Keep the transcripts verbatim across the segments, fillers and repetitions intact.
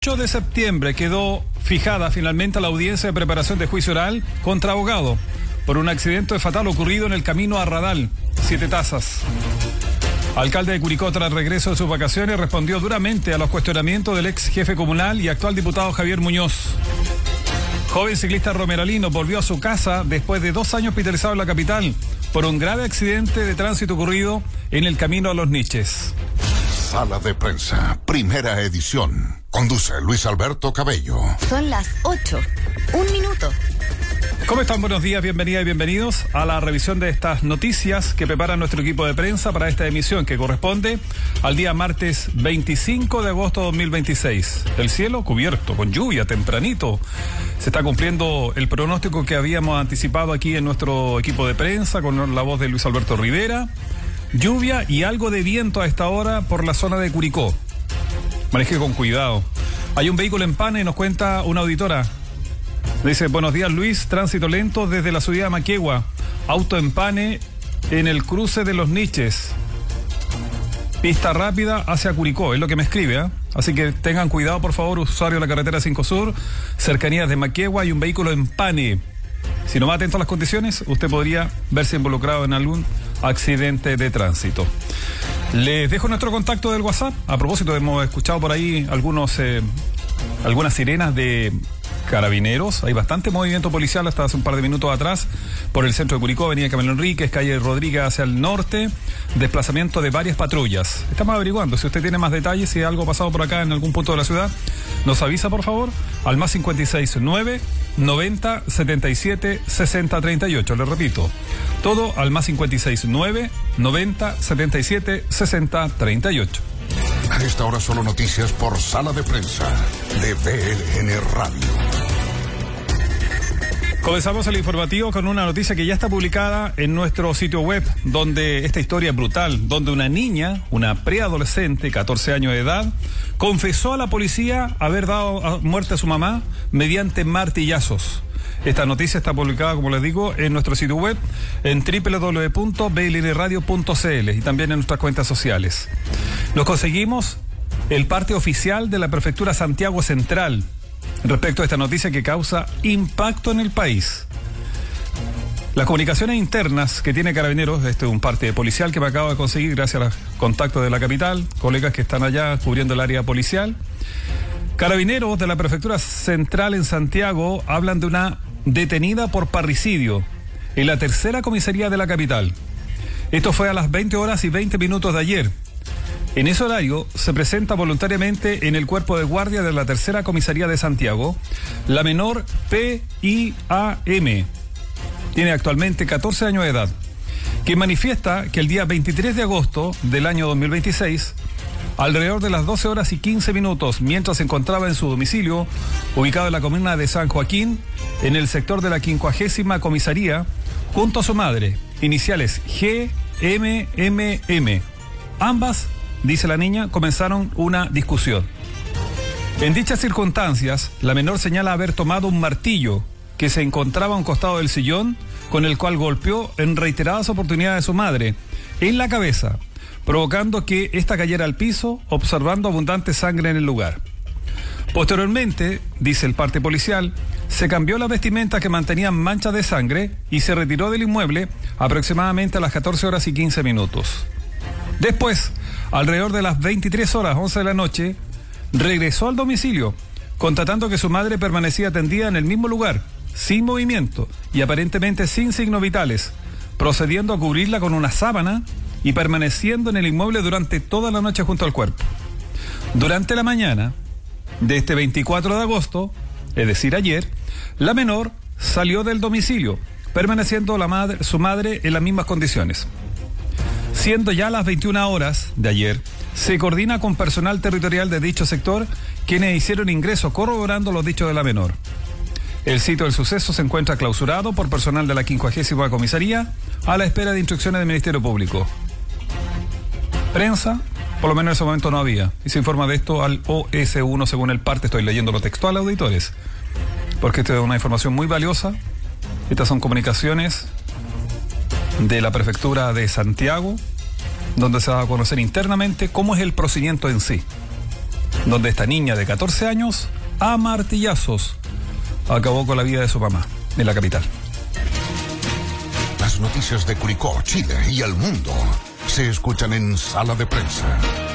ocho de septiembre quedó fijada finalmente la audiencia de preparación de juicio oral contra abogado por un accidente fatal ocurrido en el camino a Radal, Siete Tazas. Alcalde de Curicó, tras regreso de sus vacaciones, respondió duramente a los cuestionamientos del ex jefe comunal y actual diputado Javier Muñoz. Joven ciclista romeralino volvió a su casa después de dos años hospitalizado en la capital por un grave accidente de tránsito ocurrido en el camino a Los Niches. Sala de Prensa, primera edición. Conduce Luis Alberto Cabello. Son las ocho. Un minuto. ¿Cómo están? Buenos días, bienvenidas y bienvenidos a la revisión de estas noticias que prepara nuestro equipo de prensa para esta emisión que corresponde al día martes veinticinco de agosto de dos mil veintiséis. El cielo cubierto, con lluvia, tempranito. Se está cumpliendo el pronóstico que habíamos anticipado aquí en nuestro equipo de prensa con la voz de Luis Alberto Rivera. Lluvia y algo de viento a esta hora por la zona de Curicó. Maneje con cuidado. Hay un vehículo en pane y nos cuenta una auditora. Dice, buenos días Luis, tránsito lento desde la subida de Maquegua. Auto en pane en el cruce de Los Niches. Pista rápida hacia Curicó, es lo que me escribe, ¿eh? Así que tengan cuidado por favor, usuarios de la carretera cinco Sur, cercanías de Maquegua, hay un vehículo en pane. Si no va atento a las condiciones, usted podría verse involucrado en algún accidente de tránsito. Les dejo nuestro contacto del WhatsApp. A propósito, hemos escuchado por ahí algunos eh, algunas sirenas de carabineros. Hay bastante movimiento policial hasta hace un par de minutos atrás por el centro de Curicó, avenida Camilo Enríquez, calle Rodríguez hacia el norte, desplazamiento de varias patrullas. Estamos averiguando, si usted tiene más detalles, si algo ha pasado por acá en algún punto de la ciudad, nos avisa por favor al más cincuenta y seis nueve noventa setenta y siete sesenta treinta y ocho. Le repito, todo al más cincuenta y seis nueve noventa setenta y siete sesenta treinta y ocho. A esta hora solo noticias por Sala de Prensa de B L N Radio. Comenzamos el informativo con una noticia que ya está publicada en nuestro sitio web, donde esta historia es brutal, donde una niña, una preadolescente, catorce años de edad, confesó a la policía haber dado muerte a su mamá mediante martillazos. Esta noticia está publicada, como les digo, en nuestro sitio web, en doble u doble u doble u punto b l n radio punto c l y también en nuestras cuentas sociales. Nos conseguimos el parte oficial de la Prefectura Santiago Central respecto a esta noticia que causa impacto en el país. Las comunicaciones internas que tiene Carabineros, este es un parte policial que me acabo de conseguir gracias a los contactos de la capital, colegas que están allá cubriendo el área policial. Carabineros de la Prefectura Central en Santiago hablan de una detenida por parricidio en la tercera comisaría de la capital. Esto fue a las veinte horas y veinte minutos de ayer. En ese horario se presenta voluntariamente en el cuerpo de guardia de la tercera comisaría de Santiago la menor P I A M. Tiene actualmente catorce años de edad, que manifiesta que el día veintitrés de agosto del año dos mil veintiséis, alrededor de las doce horas y quince minutos, mientras se encontraba en su domicilio, ubicado en la comuna de San Joaquín, en el sector de la quincuagésima comisaría, junto a su madre, iniciales G M M M. Ambas, dice la niña, comenzaron una discusión. En dichas circunstancias, la menor señala haber tomado un martillo que se encontraba a un costado del sillón, con el cual golpeó en reiteradas oportunidades a su madre, en la cabeza, provocando que ésta cayera al piso, observando abundante sangre en el lugar. Posteriormente, dice el parte policial, se cambió las vestimentas que mantenían manchas de sangre y se retiró del inmueble aproximadamente a las catorce horas y quince minutos. Después, alrededor de las veintitrés horas once de la noche, regresó al domicilio, constatando que su madre permanecía tendida en el mismo lugar, sin movimiento y aparentemente sin signos vitales, procediendo a cubrirla con una sábana y permaneciendo en el inmueble durante toda la noche junto al cuerpo. Durante la mañana de este veinticuatro de agosto, es decir ayer, la menor salió del domicilio, permaneciendo la madre, su madre en las mismas condiciones. Siendo ya las veintiuna horas de ayer, se coordina con personal territorial de dicho sector, quienes hicieron ingreso corroborando los dichos de la menor. El sitio del suceso se encuentra clausurado por personal de la quincuagésima comisaría a la espera de instrucciones del Ministerio Público. Prensa, por lo menos en ese momento no había, y se informa de esto al O S uno según el parte. Estoy leyendo lo textual, auditores, porque esta es una información muy valiosa. Estas son comunicaciones de la Prefectura de Santiago, donde se va a conocer internamente cómo es el procedimiento en sí. donde esta niña de catorce años, a martillazos, acabó con la vida de su mamá en la capital. Las noticias de Curicó, Chile y el mundo se escuchan en Sala de Prensa.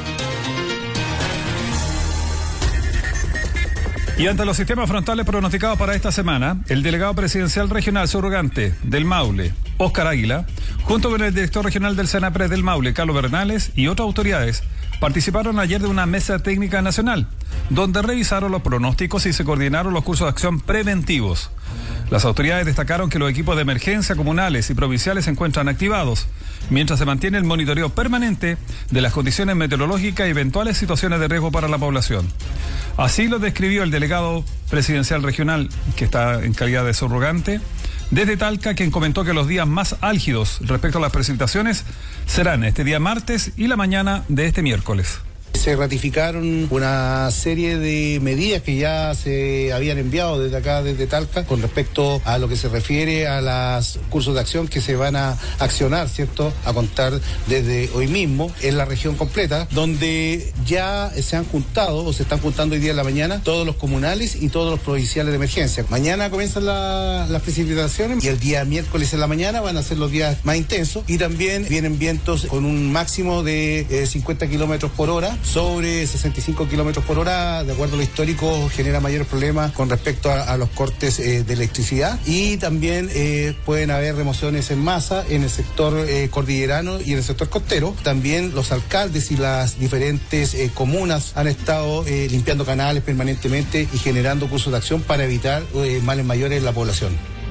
Y ante los sistemas frontales pronosticados para esta semana, el delegado presidencial regional subrogante del Maule, Óscar Águila, junto con el director regional del Senapred del Maule, Carlos Bernales, y otras autoridades, participaron ayer de una mesa técnica nacional, donde revisaron los pronósticos y se coordinaron los cursos de acción preventivos. Las autoridades destacaron que los equipos de emergencia comunales y provinciales se encuentran activados, mientras se mantiene el monitoreo permanente de las condiciones meteorológicas y eventuales situaciones de riesgo para la población. Así lo describió el delegado presidencial regional, que está en calidad de subrogante, desde Talca, quien comentó que los días más álgidos respecto a las precipitaciones serán este día martes y la mañana de este miércoles. Se ratificaron una serie de medidas que ya se habían enviado desde acá, desde Talca, con respecto a lo que se refiere a los cursos de acción que se van a accionar, ¿cierto?, a contar desde hoy mismo en la región completa, donde ya se han juntado o se están juntando hoy día en la mañana todos los comunales y todos los provinciales de emergencia. Mañana comienzan la, las precipitaciones y el día miércoles en la mañana van a ser los días más intensos, y también vienen vientos con un máximo de eh, cincuenta kilómetros por hora sobre sesenta y cinco kilómetros por hora. De acuerdo a lo histórico, genera mayores problemas con respecto a, a los cortes eh, de electricidad, y también eh, pueden haber remociones en masa en el sector eh, cordillerano y en el sector costero. También los alcaldes y las diferentes eh, comunas han estado eh, limpiando canales permanentemente y generando cursos de acción para evitar eh, males mayores en la población.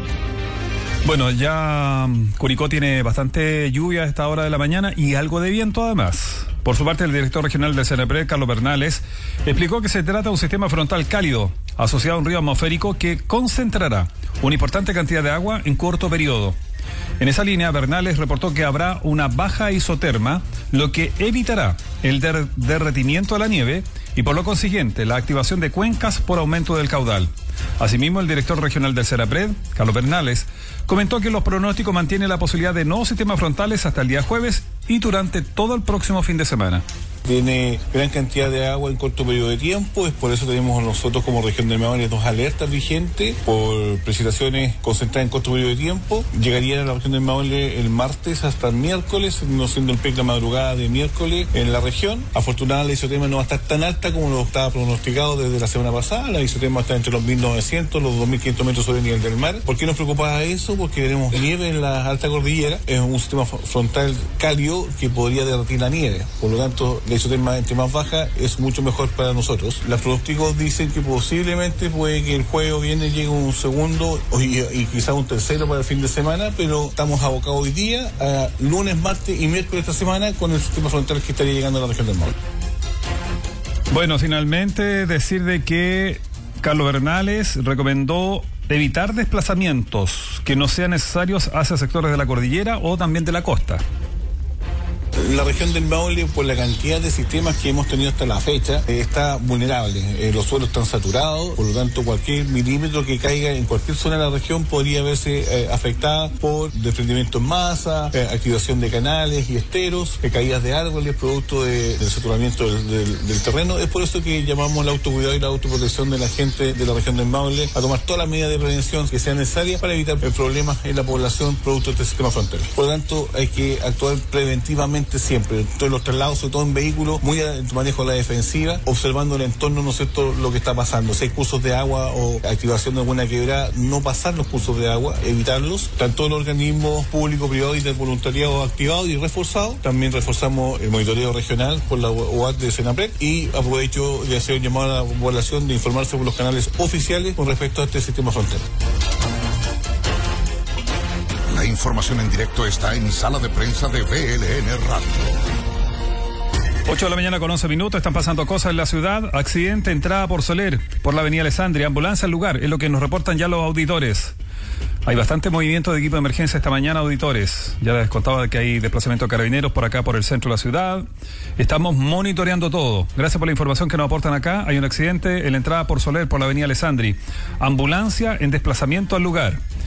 Bueno, ya Curicó tiene bastante lluvia a esta hora de la mañana y algo de viento además. Por su parte, el director regional del Senapred, Carlos Bernales, explicó que se trata de un sistema frontal cálido asociado a un río atmosférico que concentrará una importante cantidad de agua en corto periodo. En esa línea, Bernales reportó que habrá una baja isoterma, lo que evitará el der- derretimiento de la nieve y, por lo consiguiente, la activación de cuencas por aumento del caudal. Asimismo, el director regional del Senapred, Carlos Bernales, comentó que los pronósticos mantienen la posibilidad de nuevos sistemas frontales hasta el día jueves y durante todo el próximo fin de semana. Tiene gran cantidad de agua en corto periodo de tiempo, es por eso tenemos nosotros como región del Maule dos alertas vigentes por precipitaciones concentradas en corto periodo de tiempo. Llegarían a la región del Maule el martes hasta el miércoles, no siendo el pic la madrugada de miércoles en la región. Afortunadamente la isotema no va a estar tan alta como lo estaba pronosticado desde la semana pasada. La isotema está entre los mil novecientos, los dos mil quinientos metros sobre el nivel del mar. ¿Por qué nos preocupa eso? Porque tenemos nieve en la alta cordillera, es un sistema frontal cálido que podría derretir la nieve. Por lo tanto, la isotema entre más baja es mucho mejor para nosotros. Los pronósticos dicen que posiblemente puede que el jueves o viernes llegue un segundo y, y quizás un tercero para el fin de semana, pero estamos abocados hoy día a lunes, martes y miércoles de esta semana con el sistema frontal que estaría llegando a la región del Maule. Bueno, finalmente decir de que Carlos Bernales recomendó evitar desplazamientos que no sean necesarios hacia sectores de la cordillera o también de la costa. La región del Maule, por la cantidad de sistemas que hemos tenido hasta la fecha, eh, está vulnerable. Eh, los suelos están saturados, por lo tanto cualquier milímetro que caiga en cualquier zona de la región podría verse eh, afectada por desprendimiento en masa, eh, activación de canales y esteros, eh, caídas de árboles, producto de, del saturamiento del, del, del terreno. Es por eso que llamamos el autocuidado y la autoprotección de la gente de la región del Maule a tomar todas las medidas de prevención que sean necesarias para evitar eh, problemas en la población producto de este sistema frontal. Por lo tanto, hay que actuar preventivamente siempre, todos los traslados, sobre todo en vehículos, muy en tu manejo de la defensiva, observando el entorno, ¿no es cierto?, lo que está pasando. Si hay cursos de agua o activación de alguna quebrada, no pasar los cursos de agua, evitarlos. Tanto los organismos públicos, privados y del voluntariado activados y reforzados. También reforzamos el monitoreo regional por la O A C de Senapred, y aprovecho de hacer un llamado a la población de informarse por los canales oficiales con respecto a este sistema frontal. La información en directo está en Sala de Prensa de V L N Radio. ocho de la mañana con once minutos, están pasando cosas en la ciudad. Accidente, entrada por Soler, por la avenida Alessandria, ambulancia al lugar, es lo que nos reportan ya los auditores. Hay bastante movimiento de equipo de emergencia esta mañana, auditores. Ya les contaba que hay desplazamiento de carabineros por acá, por el centro de la ciudad. Estamos monitoreando todo. Gracias por la información que nos aportan acá. Hay un accidente en la entrada por Soler, por la avenida Alessandri. Ambulancia en desplazamiento al lugar.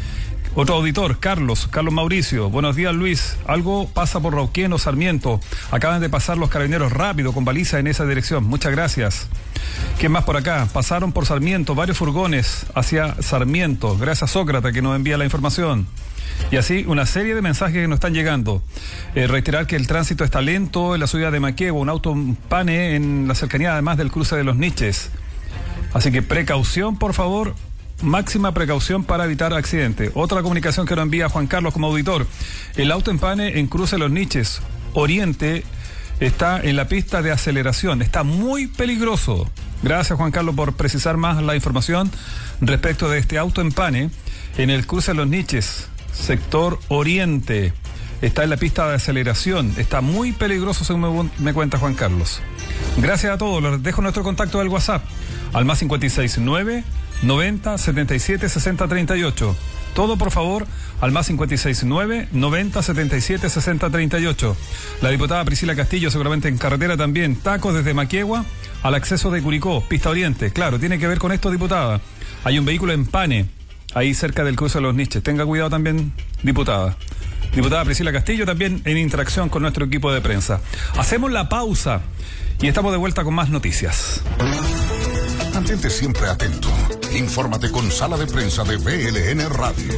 Otro auditor, Carlos, Carlos Mauricio. Buenos días, Luis. Algo pasa por Rauquén o Sarmiento. Acaban de pasar los carabineros rápido con baliza en esa dirección. Muchas gracias. ¿Quién más por acá? Pasaron por Sarmiento varios furgones hacia Sarmiento. Gracias, Sócrates, que nos envía la información. Y así una serie de mensajes que nos están llegando. Eh, reiterar que el tránsito está lento en la ciudad de Maquegua. Un auto pane en la cercanía, además del cruce de los Niches. Así que precaución, por favor. Máxima precaución para evitar accidentes. Otra comunicación que nos envía Juan Carlos como auditor. El auto empane en cruce de los Niches Oriente está en la pista de aceleración. Está muy peligroso. Gracias, Juan Carlos, por precisar más la información respecto de este auto empane en el cruce de los Niches, sector Oriente. Está en la pista de aceleración. Está muy peligroso, según me, me cuenta Juan Carlos. Gracias a todos. Les dejo nuestro contacto del WhatsApp al más cinco seis nueve noventa setenta y siete sesenta treinta y ocho. Todo, por favor, al más cinco seis nueve noventa setenta y siete sesenta treinta y ocho. La diputada Priscila Castillo, seguramente en carretera también. Tacos desde Maquegua al acceso de Curicó, pista Oriente. Claro, tiene que ver con esto, diputada. Hay un vehículo en pane ahí cerca del cruce de los Niches. Tenga cuidado también, diputada. Diputada Priscila Castillo también en interacción con nuestro equipo de prensa. Hacemos la pausa y estamos de vuelta con más noticias. Mantente siempre atento. Infórmate con Sala de Prensa de V L N Radio.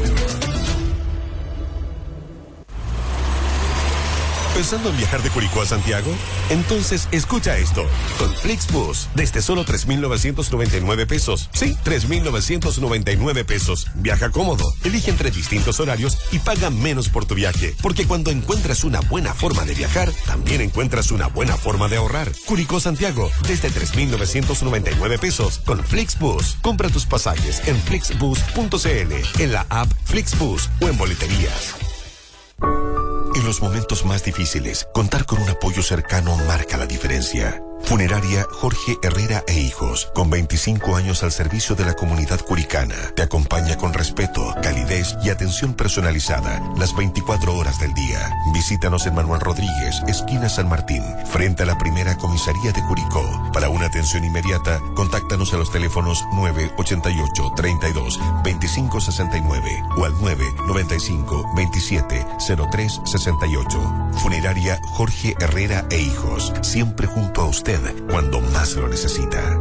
¿Pensando en viajar de Curicó a Santiago? Entonces escucha esto. Con Flixbus, desde solo tres mil novecientos noventa y nueve pesos. Sí, tres mil novecientos noventa y nueve pesos. Viaja cómodo, elige entre distintos horarios y paga menos por tu viaje. Porque cuando encuentras una buena forma de viajar, también encuentras una buena forma de ahorrar. Curicó Santiago, desde tres mil novecientos noventa y nueve pesos. Con Flixbus, compra tus pasajes en flixbus punto c l, en la app Flixbus o en boleterías. En los momentos más difíciles, contar con un apoyo cercano marca la diferencia. Funeraria Jorge Herrera e Hijos, con veinticinco años al servicio de la comunidad curicana, te acompaña con respeto, calidez y atención personalizada las veinticuatro horas del día. Visítanos en Manuel Rodríguez, esquina San Martín, frente a la primera comisaría de Curicó. Para una atención inmediata, contáctanos a los teléfonos nueve ochenta y ocho, treinta y dos, veinticinco sesenta y nueve o al nueve noventa y cinco, veintisiete, cero tres sesenta y ocho. Funeraria Jorge Herrera e Hijos, siempre junto a usted cuando más lo necesita.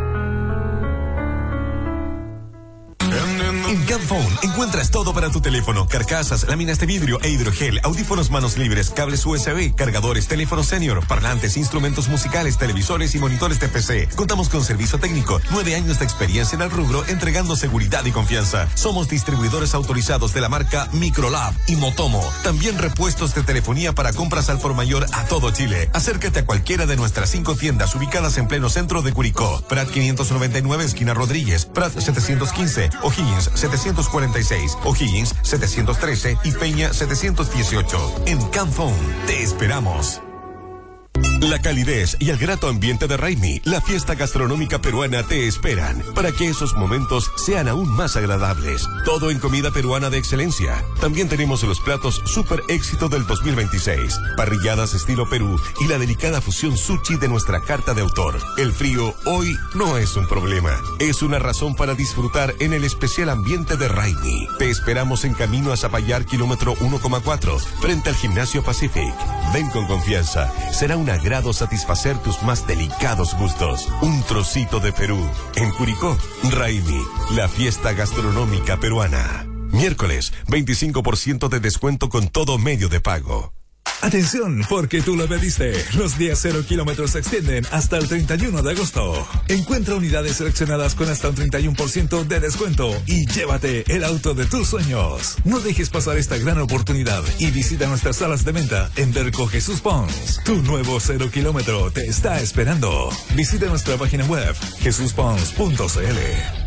En Camphone encuentras todo para tu teléfono: carcasas, láminas de vidrio e hidrogel, audífonos manos libres, cables U S B, cargadores, teléfono senior, parlantes, instrumentos musicales, televisores y monitores de P C. Contamos con servicio técnico, nueve años de experiencia en el rubro, entregando seguridad y confianza. Somos distribuidores autorizados de la marca Microlab y Motomo. También repuestos de telefonía para compras al por mayor a todo Chile. Acércate a cualquiera de nuestras cinco tiendas ubicadas en pleno centro de Curicó: Prat quinientos noventa y nueve, esquina Rodríguez; Prat setecientos quince, O'Higgins setecientos cuarenta y seis, O'Higgins setecientos trece y Peña setecientos dieciocho. En Camphone te esperamos. La calidez y el grato ambiente de Raimi, la fiesta gastronómica peruana, te esperan para que esos momentos sean aún más agradables. Todo en comida peruana de excelencia. También tenemos los platos super éxito del dos mil veintiséis, parrilladas estilo Perú y la delicada fusión sushi de nuestra carta de autor. El frío hoy no es un problema, es una razón para disfrutar en el especial ambiente de Raimi. Te esperamos en camino a Zapallar, kilómetro uno coma cuatro, frente al Gimnasio Pacific. Ven con confianza, será un agrado satisfacer tus más delicados gustos. Un trocito de Perú. En Curicó, Raimi, la fiesta gastronómica peruana. Miércoles, veinticinco por ciento de descuento con todo medio de pago. Atención, porque tú lo pediste. Los días cero kilómetros se extienden hasta el treinta y uno de agosto. Encuentra unidades seleccionadas con hasta un treinta y uno por ciento de descuento y llévate el auto de tus sueños. No dejes pasar esta gran oportunidad y visita nuestras salas de venta en Berco Jesús Pons. Tu nuevo cero kilómetro te está esperando. Visita nuestra página web jesús pons punto c l.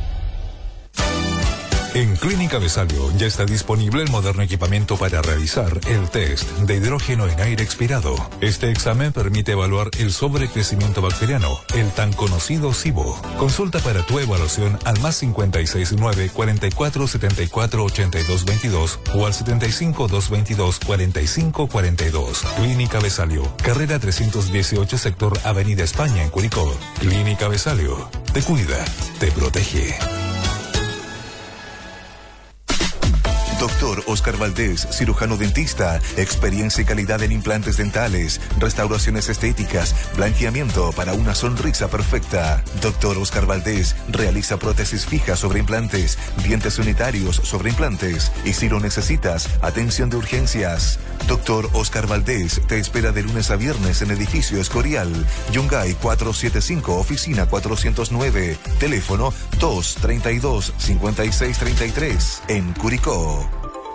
En Clínica Besalio ya está disponible el moderno equipamiento para realizar el test de hidrógeno en aire expirado. Este examen permite evaluar el sobrecrecimiento bacteriano, el tan conocido SIBO. Consulta para tu evaluación al más cincuenta y seis nueve, cuarenta y cuatro, setenta y cuatro, ochenta y dos veintidós o al setenta y cinco, doscientos veintidós, cuarenta y cinco cuarenta y dos. Clínica Besalio, carrera trescientos dieciocho, sector Avenida España en Curicó. Clínica Besalio, te cuida, te protege. Doctor Oscar Valdés, cirujano dentista, experiencia y calidad en implantes dentales, restauraciones estéticas, blanqueamiento para una sonrisa perfecta. Doctor Oscar Valdés realiza prótesis fijas sobre implantes, dientes unitarios sobre implantes y si lo necesitas, atención de urgencias. Doctor Oscar Valdés te espera de lunes a viernes en edificio Escorial, Yungay cuatrocientos setenta y cinco, oficina cuatrocientos nueve, teléfono dos treinta y dos, cincuenta y seis treinta y tres, en Curicó.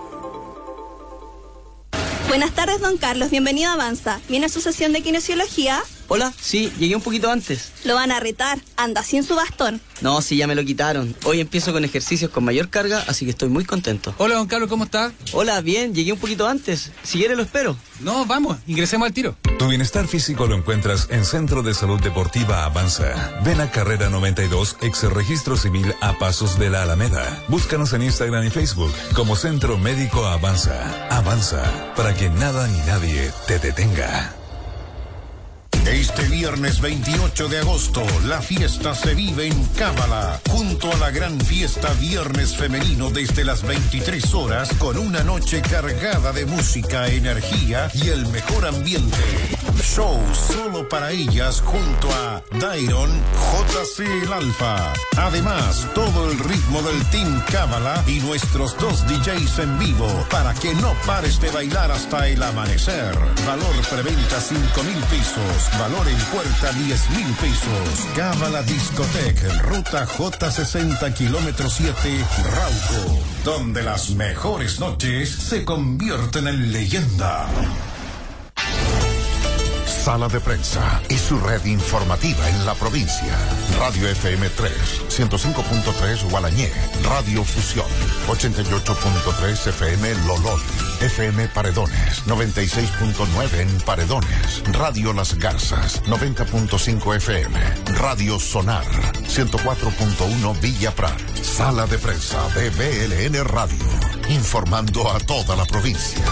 Buenas tardes, don Carlos. Bienvenido a Avanza. ¿Viene a su sesión de kinesiología? Hola, sí, llegué un poquito antes. Lo van a retar. Anda sin su bastón. No, sí, ya me lo quitaron. Hoy empiezo con ejercicios con mayor carga, así que estoy muy contento. Hola, don Carlos, ¿cómo está? Hola, bien, llegué un poquito antes. Si quiere lo espero. No, vamos, ingresemos al tiro. Tu bienestar físico lo encuentras en Centro de Salud Deportiva Avanza. Ven a Carrera noventa y dos, ex Registro Civil a Pasos de la Alameda. Búscanos en Instagram y Facebook como Centro Médico Avanza. Avanza, para que nada ni nadie te detenga. Este viernes veintiocho de agosto, la fiesta se vive en Cábala, junto a la gran fiesta Viernes Femenino desde las veintitrés horas, con una noche cargada de música, energía y el mejor ambiente. Show solo para ellas junto a Dairon, J C El Alfa. Además, todo el ritmo del Team Cábala y nuestros dos D Js en vivo, para que no pares de bailar hasta el amanecer. Valor preventa cinco mil pesos. Valor en puerta diez mil pesos. Cábala Discotec, ruta J sesenta, kilómetro siete, Rauco, donde las mejores noches se convierten en leyenda. Sala de Prensa y su red informativa en la provincia. Radio F M tres, ciento cinco punto tres Gualañé. Radio Fusión, ochenta y ocho punto tres F M Lolol. F M Paredones, noventa y seis punto nueve en Paredones. Radio Las Garzas, noventa punto cinco F M. Radio Sonar, ciento cuatro punto uno Villa Prat. Sala de Prensa de B L N Radio, informando a toda la provincia.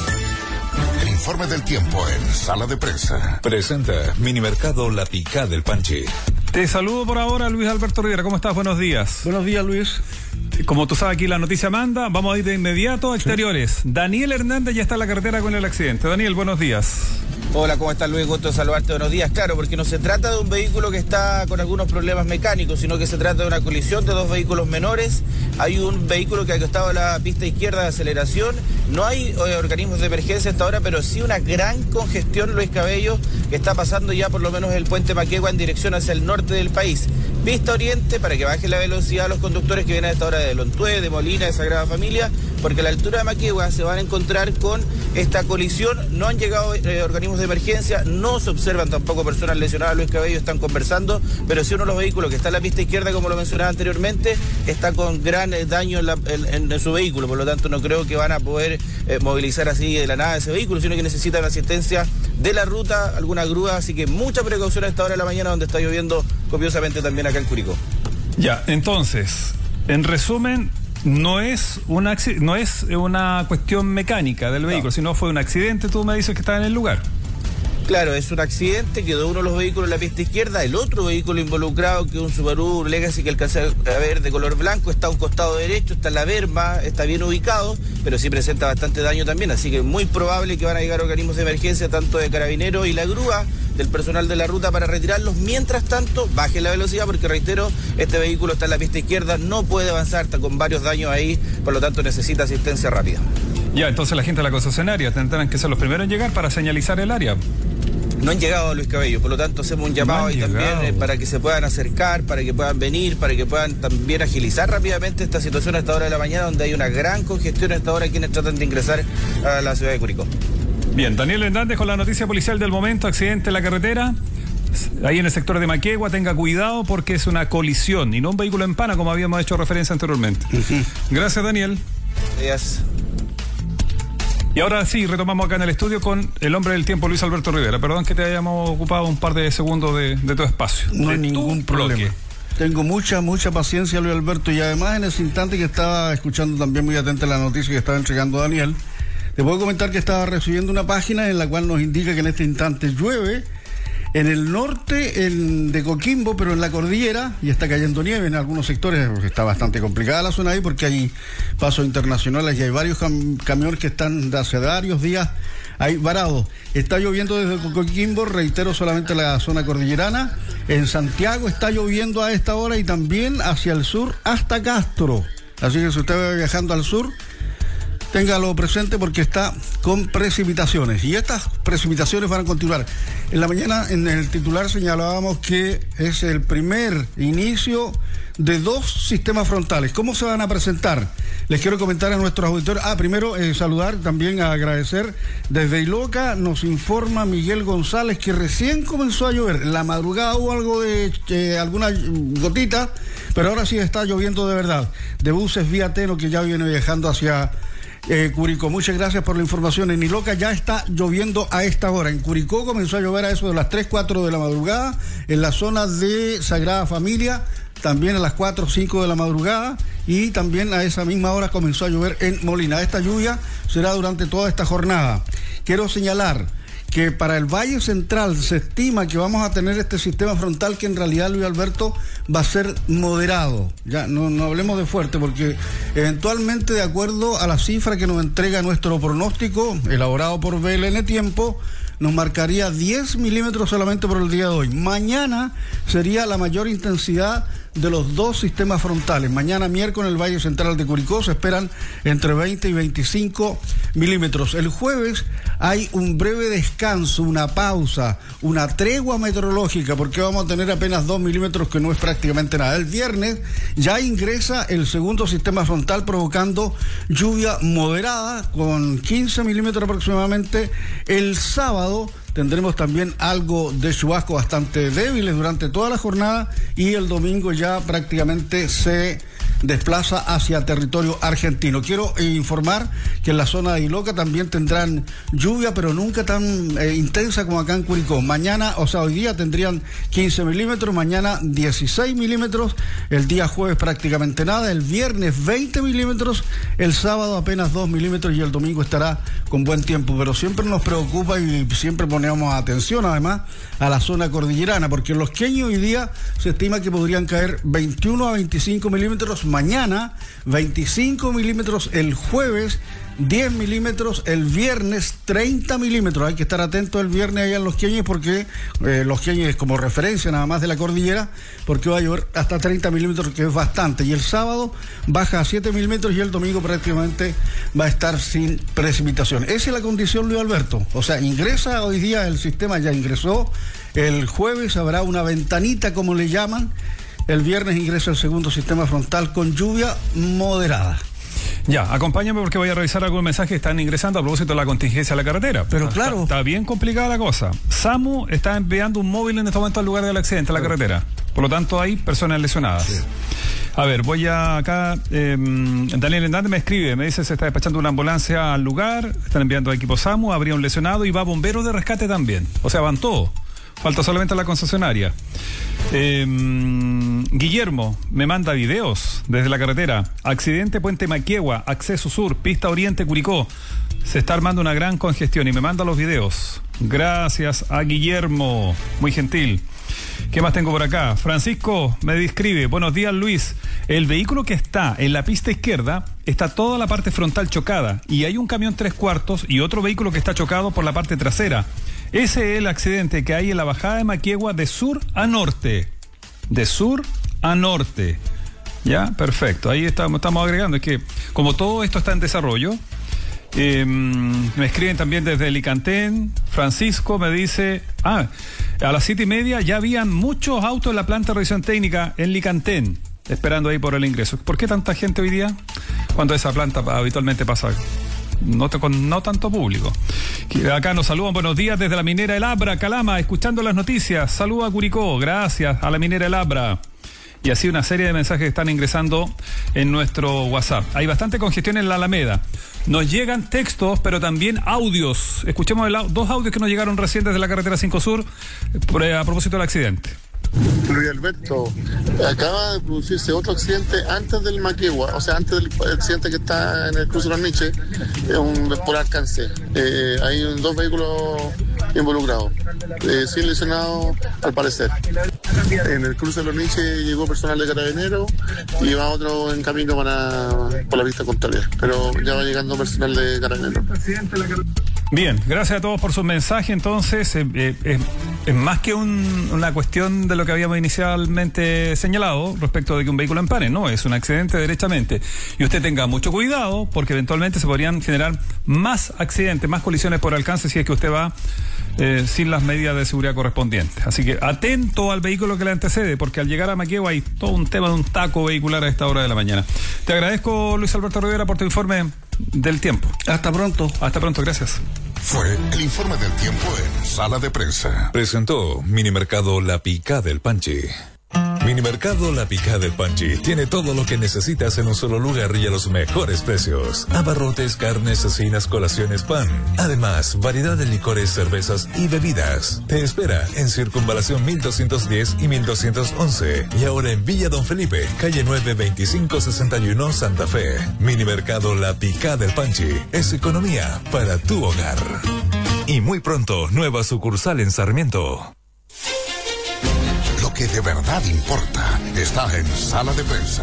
El informe del tiempo en Sala de Prensa. Presenta Minimercado La Picá del Panchi. Te saludo por ahora, Luis Alberto Rivera. ¿Cómo estás? Buenos días. Buenos días, Luis. Como tú sabes, aquí la noticia manda. Vamos a ir de inmediato a exteriores. Sí. Daniel Hernández ya está en la carretera con el accidente. Daniel, buenos días. Hola, ¿cómo estás, Luis? Gusto de saludarte. Buenos días. Claro, porque no se trata de un vehículo que está con algunos problemas mecánicos, sino que se trata de una colisión de dos vehículos menores. Hay un vehículo que ha acostado a la pista izquierda de aceleración. No hay eh, organismos de emergencia hasta ahora, pero sí una gran congestión, Luis Cabello, que está pasando ya por lo menos el puente Maquegua en dirección hacia el norte del país. Pista oriente para que bajen la velocidad a los conductores que vienen a esta hora de Lontué, de Molina, de Sagrada Familia, porque a la altura de Maquegua se van a encontrar con esta colisión. No han llegado eh, organismos de emergencia, no se observan tampoco personas lesionadas. Luis Cabello, están conversando, pero sí uno de los vehículos que está en la pista izquierda, como lo mencionaba anteriormente, está con gran eh, daño en, la, en, en su vehículo. Por lo tanto, no creo que van a poder eh, movilizar así de la nada ese vehículo, sino que necesitan asistencia de la ruta, alguna grúa. Así que mucha precaución a esta hora de la mañana, donde está lloviendo copiosamente también acá en Curicó. Ya, entonces, en resumen, no es una no es una cuestión mecánica del vehículo, no, sino fue un accidente. Tú me dices que estaba en el lugar. Claro, es un accidente, quedó uno de los vehículos en la pista izquierda, el otro vehículo involucrado, que es un Subaru Legacy que alcanza a ver de color blanco, está a un costado derecho, está en la berma, está bien ubicado, pero sí presenta bastante daño también, así que es muy probable que van a llegar organismos de emergencia, tanto de carabineros y la grúa del personal de la ruta para retirarlos. Mientras tanto, baje la velocidad, porque reitero, este vehículo está en la pista izquierda, no puede avanzar, está con varios daños ahí, por lo tanto necesita asistencia rápida. Ya, entonces la gente de la concesionaria tendrán que ser los primeros en llegar para señalizar el área. No han llegado, Luis Cabello, por lo tanto hacemos un llamado no ahí llegado. también eh, para que se puedan acercar, para que puedan venir, para que puedan también agilizar rápidamente esta situación a esta hora de la mañana, donde hay una gran congestión a esta hora quienes tratan de ingresar a la ciudad de Curicó. Bien, Daniel Hernández con la noticia policial del momento, accidente en la carretera, ahí en el sector de Maquegua. Tenga cuidado porque es una colisión y no un vehículo en pana, como habíamos hecho referencia anteriormente. Uh-huh. Gracias, Daniel. Gracias. Y ahora sí, retomamos acá en el estudio con el hombre del tiempo, Luis Alberto Rivera. Perdón que te hayamos ocupado un par de segundos de, de tu espacio. No hay ningún problema. Bloque. Tengo mucha, mucha paciencia, Luis Alberto, y además en ese instante que estaba escuchando también muy atenta la noticia que estaba entregando Daniel, te puedo comentar que estaba recibiendo una página en la cual nos indica que en este instante llueve En el norte en, de Coquimbo, pero en la cordillera, y está cayendo nieve en algunos sectores, está bastante complicada la zona ahí porque hay pasos internacionales y hay varios cam- camiones que están de hace varios días ahí varados. Está lloviendo desde Coquimbo, reitero, solamente la zona cordillerana. En Santiago está lloviendo a esta hora y también hacia el sur hasta Castro. Así que si usted va viajando al sur, téngalo presente porque está con precipitaciones. Y estas precipitaciones van a continuar. En la mañana, en el titular, señalábamos que es el primer inicio de dos sistemas frontales. ¿Cómo se van a presentar? Les quiero comentar a nuestros auditores. Ah, primero eh, saludar, también a agradecer. Desde Iloca nos informa Miguel González que recién comenzó a llover. En la madrugada hubo algo de eh, alguna gotita, pero ahora sí está lloviendo de verdad. De buses vía Teno que ya viene viajando hacia Eh, Curicó. Muchas gracias por la información. En Iloca ya está lloviendo a esta hora. En Curicó comenzó a llover a eso de las tres, cuatro de la madrugada. En la zona de Sagrada Familia también a las cuatro o cinco de la madrugada. Y también a esa misma hora comenzó a llover en Molina. Esta lluvia será durante toda esta jornada. Quiero señalar que para el Valle Central se estima que vamos a tener este sistema frontal que en realidad, Luis Alberto, va a ser moderado. Ya no, no hablemos de fuerte porque eventualmente, de acuerdo a la cifra que nos entrega nuestro pronóstico elaborado por B L N Tiempo, nos marcaría diez milímetros solamente por el día de hoy. Mañana sería la mayor intensidad de los dos sistemas frontales. Mañana miércoles en el Valle Central de Curicó se esperan entre veinte y veinticinco milímetros. El jueves hay un breve descanso, una pausa, una tregua meteorológica, porque vamos a tener apenas dos milímetros, que no es prácticamente nada. El viernes ya ingresa el segundo sistema frontal provocando lluvia moderada con quince milímetros aproximadamente. El sábado tendremos también algo de chubasco bastante débiles durante toda la jornada y el domingo ya prácticamente se desplaza hacia territorio argentino. Quiero informar que en la zona de Iloca también tendrán lluvia, pero nunca tan eh, intensa como acá en Curicó. Mañana, o sea, hoy día tendrían quince milímetros, mañana dieciséis milímetros, el día jueves prácticamente nada, el viernes veinte milímetros, el sábado apenas dos milímetros y el domingo estará con buen tiempo. Pero siempre nos preocupa y siempre ponemos atención además a la zona cordillerana, porque en Los Queños hoy día se estima que podrían caer veintiuno a veinticinco milímetros, mañana veinticinco milímetros, el jueves diez milímetros, el viernes treinta milímetros. Hay que estar atento el viernes allá en Los Queños porque eh, Los Queños es como referencia nada más de la cordillera, porque va a llover hasta treinta milímetros, que es bastante. Y el sábado baja a siete milímetros y el domingo prácticamente va a estar sin precipitación. Esa es la condición, Luis Alberto. O sea, ingresa hoy día el sistema, ya ingresó. El jueves habrá una ventanita, como le llaman. El viernes ingresa el segundo sistema frontal con lluvia moderada. Ya, acompáñame porque voy a revisar algunos mensajes que están ingresando a propósito de la contingencia de la carretera. Pero claro. Está, está bien complicada la cosa. SAMU está enviando un móvil en este momento al lugar del accidente, a la carretera. Por lo tanto, hay personas lesionadas. Sí. A ver, voy a acá. Eh, Daniel Hernández me escribe, me dice se está despachando una ambulancia al lugar, están enviando equipo SAMU, habría un lesionado y va bomberos de rescate también. O sea, van todos. Falta solamente la concesionaria. Eh, Guillermo me manda videos desde la carretera. Accidente Puente Maquiegua, acceso sur, pista oriente Curicó. Se está armando una gran congestión y me manda los videos. Gracias a Guillermo, muy gentil. ¿Qué más tengo por acá? Francisco me describe, buenos días Luis. El vehículo que está en la pista izquierda está toda la parte frontal chocada y hay un camión tres cuartos y otro vehículo que está chocado por la parte trasera. Ese es el accidente que hay en la bajada de Maquiegua de sur a norte. De sur a norte. Ya, perfecto. Ahí estamos, estamos agregando. Es que como todo esto está en desarrollo, eh, me escriben también desde Licantén. Francisco me dice, ah, a las siete y media ya habían muchos autos en la planta de revisión técnica en Licantén, esperando ahí por el ingreso. ¿Por qué tanta gente hoy día? Cuando esa planta habitualmente pasa no, te, con no tanto público. Acá nos saludan, buenos días desde la minera El Abra, Calama, escuchando las noticias. Saludos a Curicó, gracias a la minera El Abra. Y así una serie de mensajes que están ingresando en nuestro WhatsApp. Hay bastante congestión en la Alameda. Nos llegan textos, pero también audios. Escuchemos el, dos audios que nos llegaron recién desde la carretera cinco Sur a propósito del accidente. Luis Alberto, acaba de producirse otro accidente antes del Maquiegua, o sea, antes del accidente que está en el cruce de los Niches, un, por alcance. Eh, hay dos vehículos involucrados, eh, sin lesionados al parecer. En el cruce de los Niches llegó personal de Carabineros y va otro en camino para por la pista contraria, pero ya va llegando personal de Carabineros. Bien, gracias a todos por sus mensajes. Entonces, eh, eh, eh, es más que un, una cuestión de lo que habíamos inicialmente señalado respecto de que un vehículo empane, no, es un accidente derechamente. Y usted tenga mucho cuidado porque eventualmente se podrían generar más accidentes, más colisiones por alcance si es que usted va eh, sin las medidas de seguridad correspondientes. Así que atento al vehículo que le antecede, porque al llegar a Maquegua hay todo un tema de un taco vehicular a esta hora de la mañana. Te agradezco, Luis Alberto Rivera, por tu informe del tiempo. Hasta pronto. Hasta pronto, gracias. Fue el informe del tiempo en Sala de Prensa. Presentó Minimercado La Picá del Panchi. Minimercado La Picá del Panchi tiene todo lo que necesitas en un solo lugar y a los mejores precios. Abarrotes, carnes, cecinas, colaciones, pan. Además, variedad de licores, cervezas y bebidas. Te espera en Circunvalación mil doscientos diez y mil doscientos once. Y ahora en Villa Don Felipe, calle nueve veinticinco sesenta y uno, Santa Fe. Minimercado La Picá del Panchi es economía para tu hogar. Y muy pronto, nueva sucursal en Sarmiento. Lo que de verdad importa está en Sala de Prensa.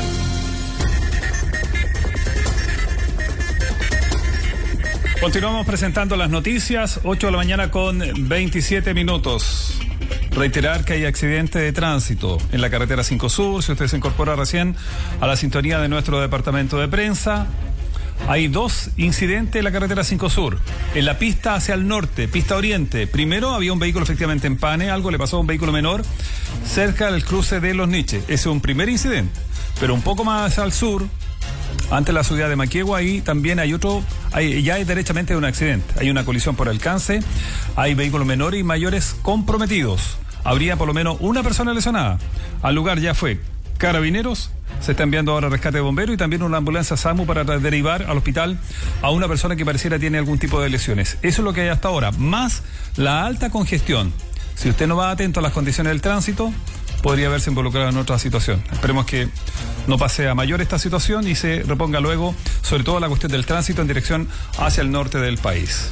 Continuamos presentando las noticias, ocho de la mañana con veintisiete minutos. Reiterar que hay accidente de tránsito en la carretera cinco Sur, si usted se incorpora recién a la sintonía de nuestro departamento de prensa. Hay dos incidentes en la carretera cinco Sur. En la pista hacia el norte, pista oriente. Primero había un vehículo efectivamente en pane, algo le pasó a un vehículo menor cerca del cruce de Los Niches. Ese es un primer incidente. Pero un poco más al sur, ante la ciudad de Maquegua, ahí también hay otro, hay, ya hay derechamente un accidente. Hay una colisión por alcance, hay vehículos menores y mayores comprometidos. Habría por lo menos una persona lesionada. Al lugar ya fue Carabineros. Se está enviando ahora rescate de bomberos y también una ambulancia SAMU para derivar al hospital a una persona que pareciera tiene algún tipo de lesiones. Eso es lo que hay hasta ahora, más la alta congestión. Si usted no va atento a las condiciones del tránsito, podría verse involucrado en otra situación. Esperemos que no pase a mayor esta situación y se reponga luego, sobre todo la cuestión del tránsito en dirección hacia el norte del país.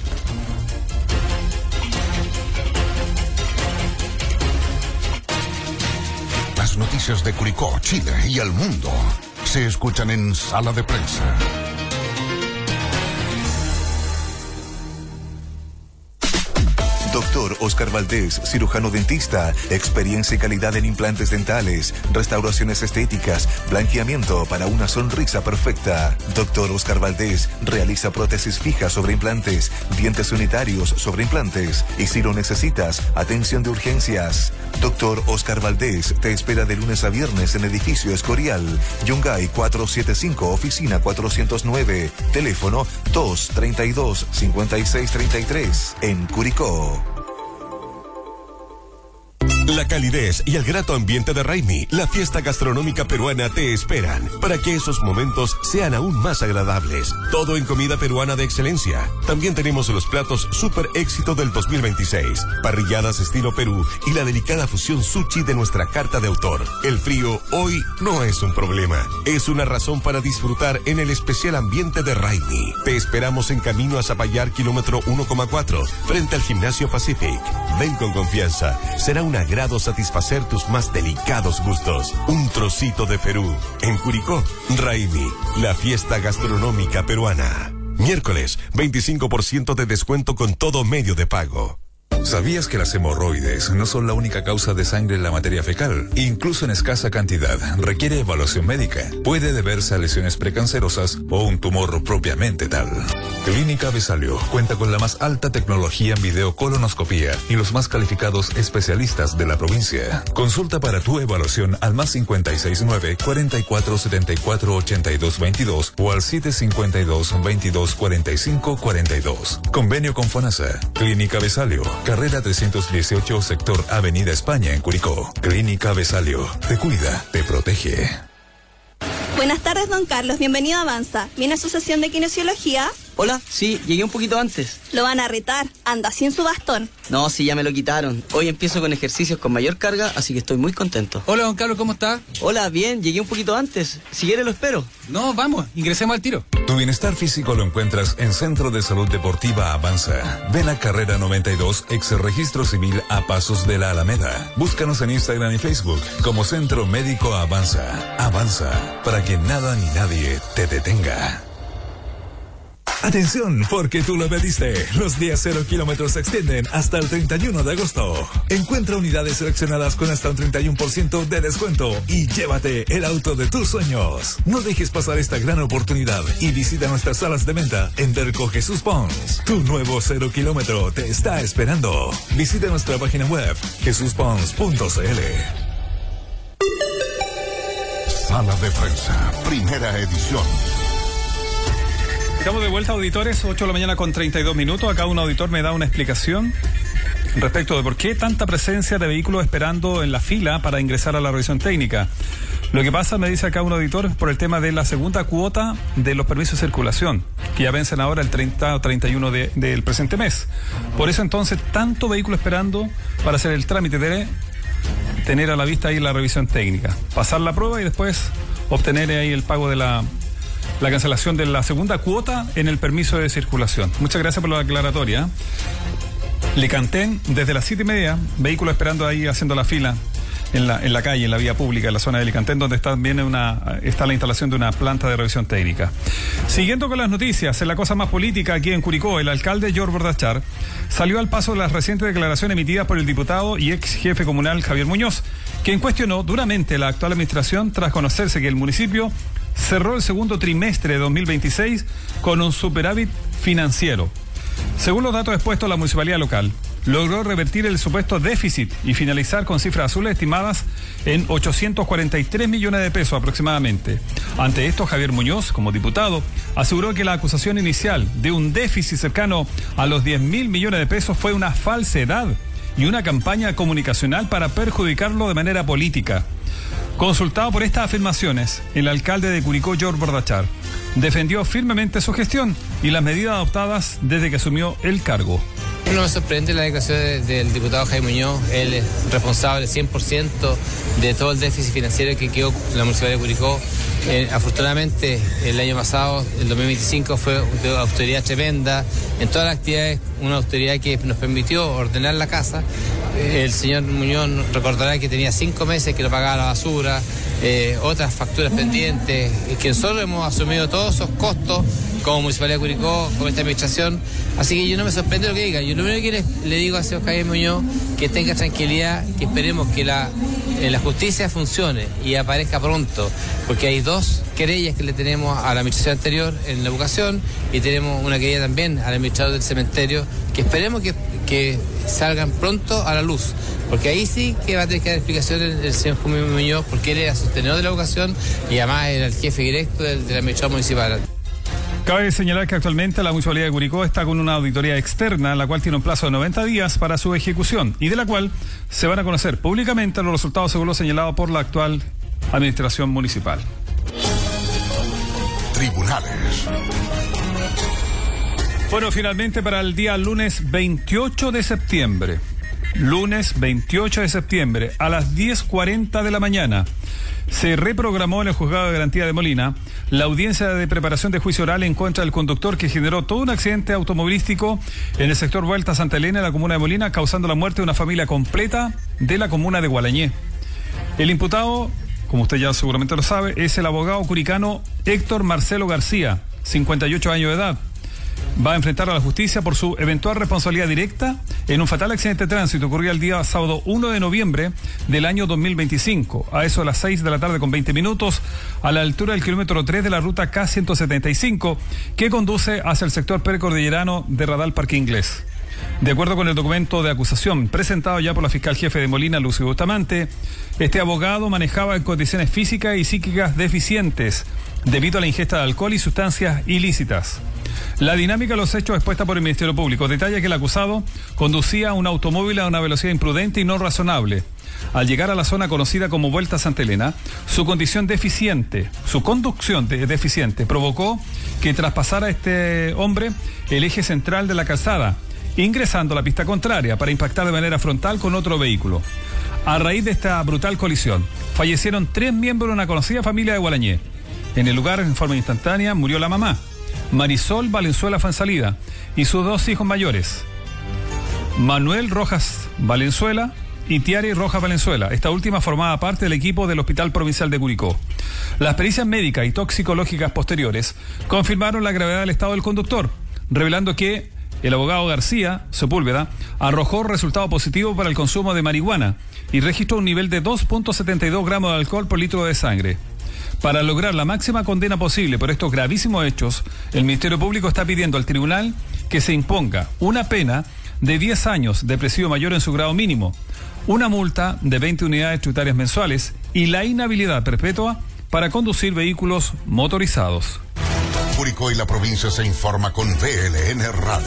Las noticias de Curicó, Chile y el mundo se escuchan en Sala de Prensa. Doctor Oscar Valdés, cirujano dentista, experiencia y calidad en implantes dentales, restauraciones estéticas, blanqueamiento para una sonrisa perfecta. Doctor Oscar Valdés realiza prótesis fijas sobre implantes, dientes unitarios sobre implantes y si lo necesitas, atención de urgencias. Doctor Oscar Valdés te espera de lunes a viernes en edificio Escorial, Yungay cuatrocientos setenta y cinco, oficina cuatrocientos nueve, teléfono dos treinta y dos, cincuenta y seis treinta y tres, en Curicó. La calidez y el grato ambiente de Raimi, la fiesta gastronómica peruana, te esperan para que esos momentos sean aún más agradables. Todo en comida peruana de excelencia. También tenemos los platos super éxito del dos mil veintiséis, parrilladas estilo Perú y la delicada fusión sushi de nuestra carta de autor. El frío hoy no es un problema, es una razón para disfrutar en el especial ambiente de Raimi. Te esperamos en camino a Zapallar, kilómetro uno coma cuatro, frente al Gimnasio Pacific. Ven con confianza, será un agrado satisfacer tus más delicados gustos. Un trocito de Perú. En Curicó, Raimi, la fiesta gastronómica peruana. Miércoles, veinticinco por ciento de descuento con todo medio de pago. ¿Sabías que las hemorroides no son la única causa de sangre en la materia fecal? Incluso en escasa cantidad, requiere evaluación médica. Puede deberse a lesiones precancerosas o un tumor propiamente tal. Clínica Besalio cuenta con la más alta tecnología en videocolonoscopía y los más calificados especialistas de la provincia. Consulta para tu evaluación al más cincuenta y seis nueve, cuarenta y cuatro setenta y cuatro ochenta y dos veintidós o al siete cincuenta y dos, veintidós cuarenta y cinco cuarenta y dos. Convenio con FONASA. Clínica Besalio. Carrera trescientos dieciocho, sector Avenida España, en Curicó. Clínica Besalio. Te cuida, te protege. Buenas tardes, don Carlos. Bienvenido a Avanza. ¿Viene a su sesión de kinesiología? Hola, sí, llegué un poquito antes. Lo van a retar, anda sin su bastón. No, sí, ya me lo quitaron. Hoy empiezo con ejercicios con mayor carga, así que estoy muy contento. Hola, don Carlos, ¿cómo está? Hola, bien, llegué un poquito antes. Si quiere lo espero. No, vamos, ingresemos al tiro. Tu bienestar físico lo encuentras en Centro de Salud Deportiva Avanza. Ven a Carrera noventa y dos, ex registro civil a pasos de la Alameda. Búscanos en Instagram y Facebook como Centro Médico Avanza. Avanza, para que nada ni nadie te detenga. Atención, porque tú lo pediste. Los días cero kilómetros se extienden hasta el treinta y uno de agosto. Encuentra unidades seleccionadas con hasta un treinta y uno por ciento de descuento y llévate el auto de tus sueños. No dejes pasar esta gran oportunidad y visita nuestras salas de venta en Derco Jesús Pons. Tu nuevo cero kilómetro te está esperando. Visita nuestra página web jesús pons punto c l. Sala de prensa, primera edición. Estamos de vuelta, auditores, ocho de la mañana con treinta y dos minutos. Acá un auditor me da una explicación respecto de por qué tanta presencia de vehículos esperando en la fila para ingresar a la revisión técnica. Lo que pasa, me dice acá un auditor, es por el tema de la segunda cuota de los permisos de circulación, que ya vencen ahora el treinta o treinta y uno de, del presente mes. Por eso entonces, tanto vehículo esperando para hacer el trámite de tener a la vista ahí la revisión técnica, pasar la prueba y después obtener ahí el pago de la... la cancelación de la segunda cuota en el permiso de circulación. Muchas gracias por la aclaratoria. Licantén, desde las siete y media, vehículos esperando ahí haciendo la fila en la, en la calle, en la vía pública, en la zona de Licantén, donde está, viene una, está la instalación de una planta de revisión técnica. Siguiendo con las noticias, en la cosa más política aquí en Curicó, el alcalde George Bordachar salió al paso de las recientes declaraciones emitidas por el diputado y ex jefe comunal Javier Muñoz, quien cuestionó duramente la actual administración tras conocerse que el municipio cerró el segundo trimestre de dos mil veintiséis con un superávit financiero. Según los datos expuestos, la municipalidad local logró revertir el supuesto déficit y finalizar con cifras azules estimadas en ochocientos cuarenta y tres millones de pesos aproximadamente. Ante esto, Javier Muñoz, como diputado, aseguró que la acusación inicial de un déficit cercano a los diez mil millones de pesos fue una falsedad y una campaña comunicacional para perjudicarlo de manera política. Consultado por estas afirmaciones, el alcalde de Curicó, George Bordachar, defendió firmemente su gestión y las medidas adoptadas desde que asumió el cargo. No me sorprende la declaración de, del diputado Jaime Muñoz. Él es responsable cien por ciento de todo el déficit financiero que quedó en la municipalidad de Curicó. Eh, afortunadamente, el año pasado, el dos mil veinticinco, fue de austeridad tremenda. En todas las actividades, una austeridad que nos permitió ordenar la casa. Eh, el señor Muñoz recordará que tenía cinco meses que no pagaba la basura, eh, otras facturas pendientes, y que nosotros hemos asumido todos esos costos como Municipalidad de Curicó, como esta administración. Así que yo no me sorprende lo que diga. Yo lo único que le, le digo al señor Javier Muñoz, que tenga tranquilidad, que esperemos que la, eh, la justicia funcione y aparezca pronto, porque hay dos querellas que le tenemos a la administración anterior en la educación y tenemos una querella también al administrador del cementerio, que esperemos que, que salgan pronto a la luz, porque ahí sí que va a tener que dar explicaciones el, el señor Javier Muñoz, porque él era sostenedor de la educación y además era el jefe directo del, del administrador municipal. Cabe señalar que actualmente la Municipalidad de Curicó está con una auditoría externa, la cual tiene un plazo de noventa días para su ejecución y de la cual se van a conocer públicamente los resultados según lo señalado por la actual administración municipal. Tribunales. Bueno, finalmente para el día lunes veintiocho de septiembre, lunes veintiocho de septiembre a las diez cuarenta de la mañana, se reprogramó en el Juzgado de Garantía de Molina la audiencia de preparación de juicio oral en contra del conductor que generó todo un accidente automovilístico en el sector Vuelta Santa Elena, en la comuna de Molina, causando la muerte de una familia completa de la comuna de Gualañé. El imputado, como usted ya seguramente lo sabe, es el abogado curicano Héctor Marcelo García, cincuenta y ocho años de edad. Va a enfrentar a la justicia por su eventual responsabilidad directa en un fatal accidente de tránsito ocurrido el día sábado uno de noviembre del año dos mil veinticinco, a eso de las seis de la tarde con veinte minutos, a la altura del kilómetro tres de la ruta K ciento setenta y cinco, que conduce hacia el sector precordillerano de Radal Parque Inglés. De acuerdo con el documento de acusación presentado ya por la fiscal jefe de Molina, Lucio Bustamante, este abogado manejaba en condiciones físicas y psíquicas deficientes debido a la ingesta de alcohol y sustancias ilícitas. La dinámica de los hechos expuesta por el Ministerio Público detalla que el acusado conducía un automóvil a una velocidad imprudente y no razonable. Al llegar a la zona conocida como Vuelta Santa Elena, su condición deficiente, su conducción de, deficiente provocó que traspasara este hombre el eje central de la calzada, ingresando a la pista contraria para impactar de manera frontal con otro vehículo. A raíz de esta brutal colisión, fallecieron tres miembros de una conocida familia de Gualañé. En el lugar, en forma instantánea, murió la mamá, Marisol Valenzuela Fansalida, y sus dos hijos mayores, Manuel Rojas Valenzuela y Tiari Rojas Valenzuela. Esta última formaba parte del equipo del Hospital Provincial de Curicó. Las pericias médicas y toxicológicas posteriores confirmaron la gravedad del estado del conductor, revelando que el abogado García Sepúlveda arrojó resultado positivo para el consumo de marihuana y registró un nivel de dos punto setenta y dos gramos de alcohol por litro de sangre. Para lograr la máxima condena posible por estos gravísimos hechos, el Ministerio Público está pidiendo al tribunal que se imponga una pena de diez años de presidio mayor en su grado mínimo, una multa de veinte unidades tributarias mensuales y la inhabilidad perpetua para conducir vehículos motorizados. Curicó y la provincia se informa con V L N Radio.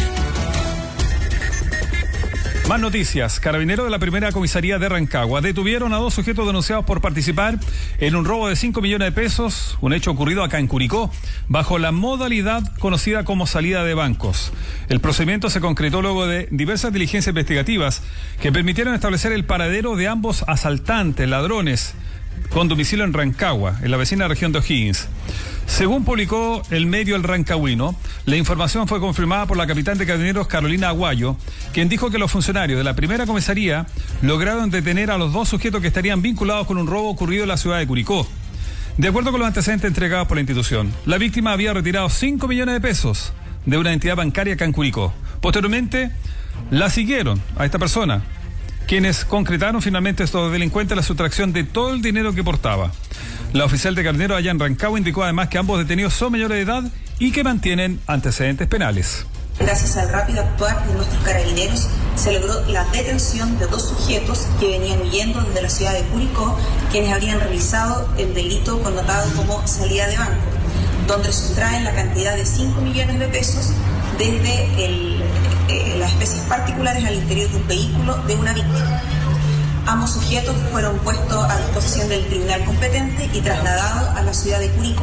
Más noticias. Carabineros de la primera comisaría de Rancagua detuvieron a dos sujetos denunciados por participar en un robo de cinco millones de pesos, un hecho ocurrido acá en Curicó, bajo la modalidad conocida como salida de bancos. El procedimiento se concretó luego de diversas diligencias investigativas que permitieron establecer el paradero de ambos asaltantes, ladrones, con domicilio en Rancagua, en la vecina región de O'Higgins. Según publicó el medio El Rancagüino, la información fue confirmada por la capitán de Carabineros Carolina Aguayo, quien dijo que los funcionarios de la primera comisaría lograron detener a los dos sujetos que estarían vinculados con un robo ocurrido en la ciudad de Curicó. De acuerdo con los antecedentes entregados por la institución, la víctima había retirado cinco millones de pesos de una entidad bancaria acá en Curicó. Posteriormente, la siguieron a esta persona, quienes concretaron finalmente estos delincuentes la sustracción de todo el dinero que portaba. La oficial de Carabineros allá en Rancagua indicó además que ambos detenidos son mayores de edad y que mantienen antecedentes penales. Gracias al rápido actuar de nuestros carabineros, se logró la detención de dos sujetos que venían huyendo desde la ciudad de Curicó, quienes habrían realizado el delito connotado como salida de banco, donde sustraen la cantidad de cinco millones de pesos desde el, eh, las especies particulares al interior de un vehículo de una víctima. Ambos sujetos fueron puestos a disposición del tribunal competente y trasladados a la ciudad de Curicó.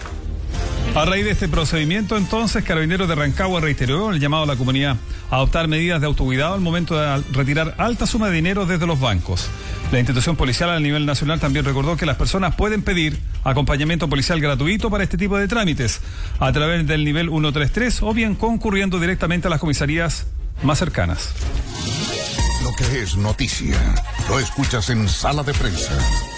A raíz de este procedimiento, entonces, Carabineros de Rancagua reiteró el llamado a la comunidad a adoptar medidas de autocuidado al momento de retirar alta suma de dinero desde los bancos. La institución policial a nivel nacional también recordó que las personas pueden pedir acompañamiento policial gratuito para este tipo de trámites a través del nivel ciento treinta y tres o bien concurriendo directamente a las comisarías más cercanas. Lo que es noticia, lo escuchas en Sala de Prensa.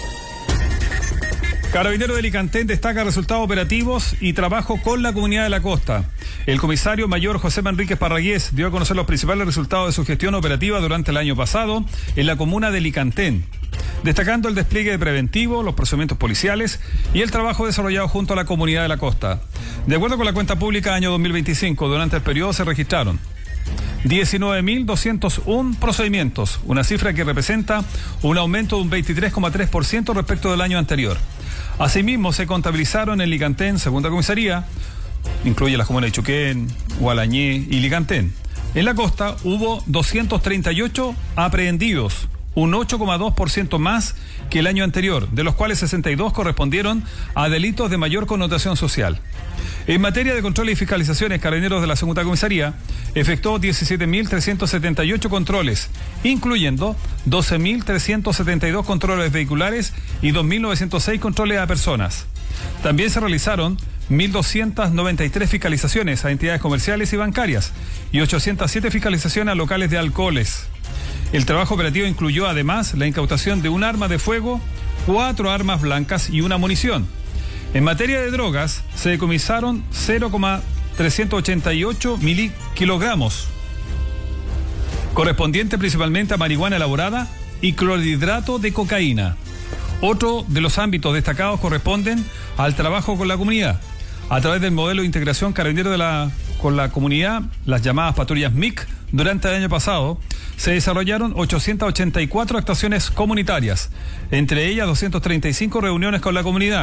Carabinero de Alicantén destaca resultados operativos y trabajo con la comunidad de la costa. El comisario mayor José Manríquez Parragués dio a conocer los principales resultados de su gestión operativa durante el año pasado en la comuna de Alicantén, destacando el despliegue de preventivo, los procedimientos policiales y el trabajo desarrollado junto a la comunidad de la costa. De acuerdo con la cuenta pública año dos mil veinticinco, durante el periodo se registraron diecinueve mil doscientos uno procedimientos, una cifra que representa un aumento de un veintitrés coma tres por ciento respecto del año anterior. Asimismo, se contabilizaron en Licantén, segunda comisaría, incluye las comunas de Chuquén, Gualañé y Licantén. En la costa hubo doscientos treinta y ocho aprehendidos, un ocho coma dos por ciento más que el año anterior, de los cuales sesenta y dos correspondieron a delitos de mayor connotación social. En materia de controles y fiscalizaciones, Carabineros de la segunda comisaría efectuó diecisiete mil trescientos setenta y ocho controles, incluyendo doce mil trescientos setenta y dos controles vehiculares y dos mil novecientos seis controles a personas. También se realizaron mil doscientas noventa y tres fiscalizaciones a entidades comerciales y bancarias y ochocientas siete fiscalizaciones a locales de alcoholes. El trabajo operativo incluyó además la incautación de un arma de fuego, cuatro armas blancas y una munición. En materia de drogas, se decomisaron cero coma trescientos ochenta y ocho kilogramos, correspondiente principalmente a marihuana elaborada y clorhidrato de cocaína. Otro de los ámbitos destacados corresponden al trabajo con la comunidad. A través del modelo de integración Carabinero de la, con la comunidad, las llamadas patrullas M I C, durante el año pasado, se desarrollaron ochocientas ochenta y cuatro actuaciones comunitarias, entre ellas doscientas treinta y cinco reuniones con la comunidad,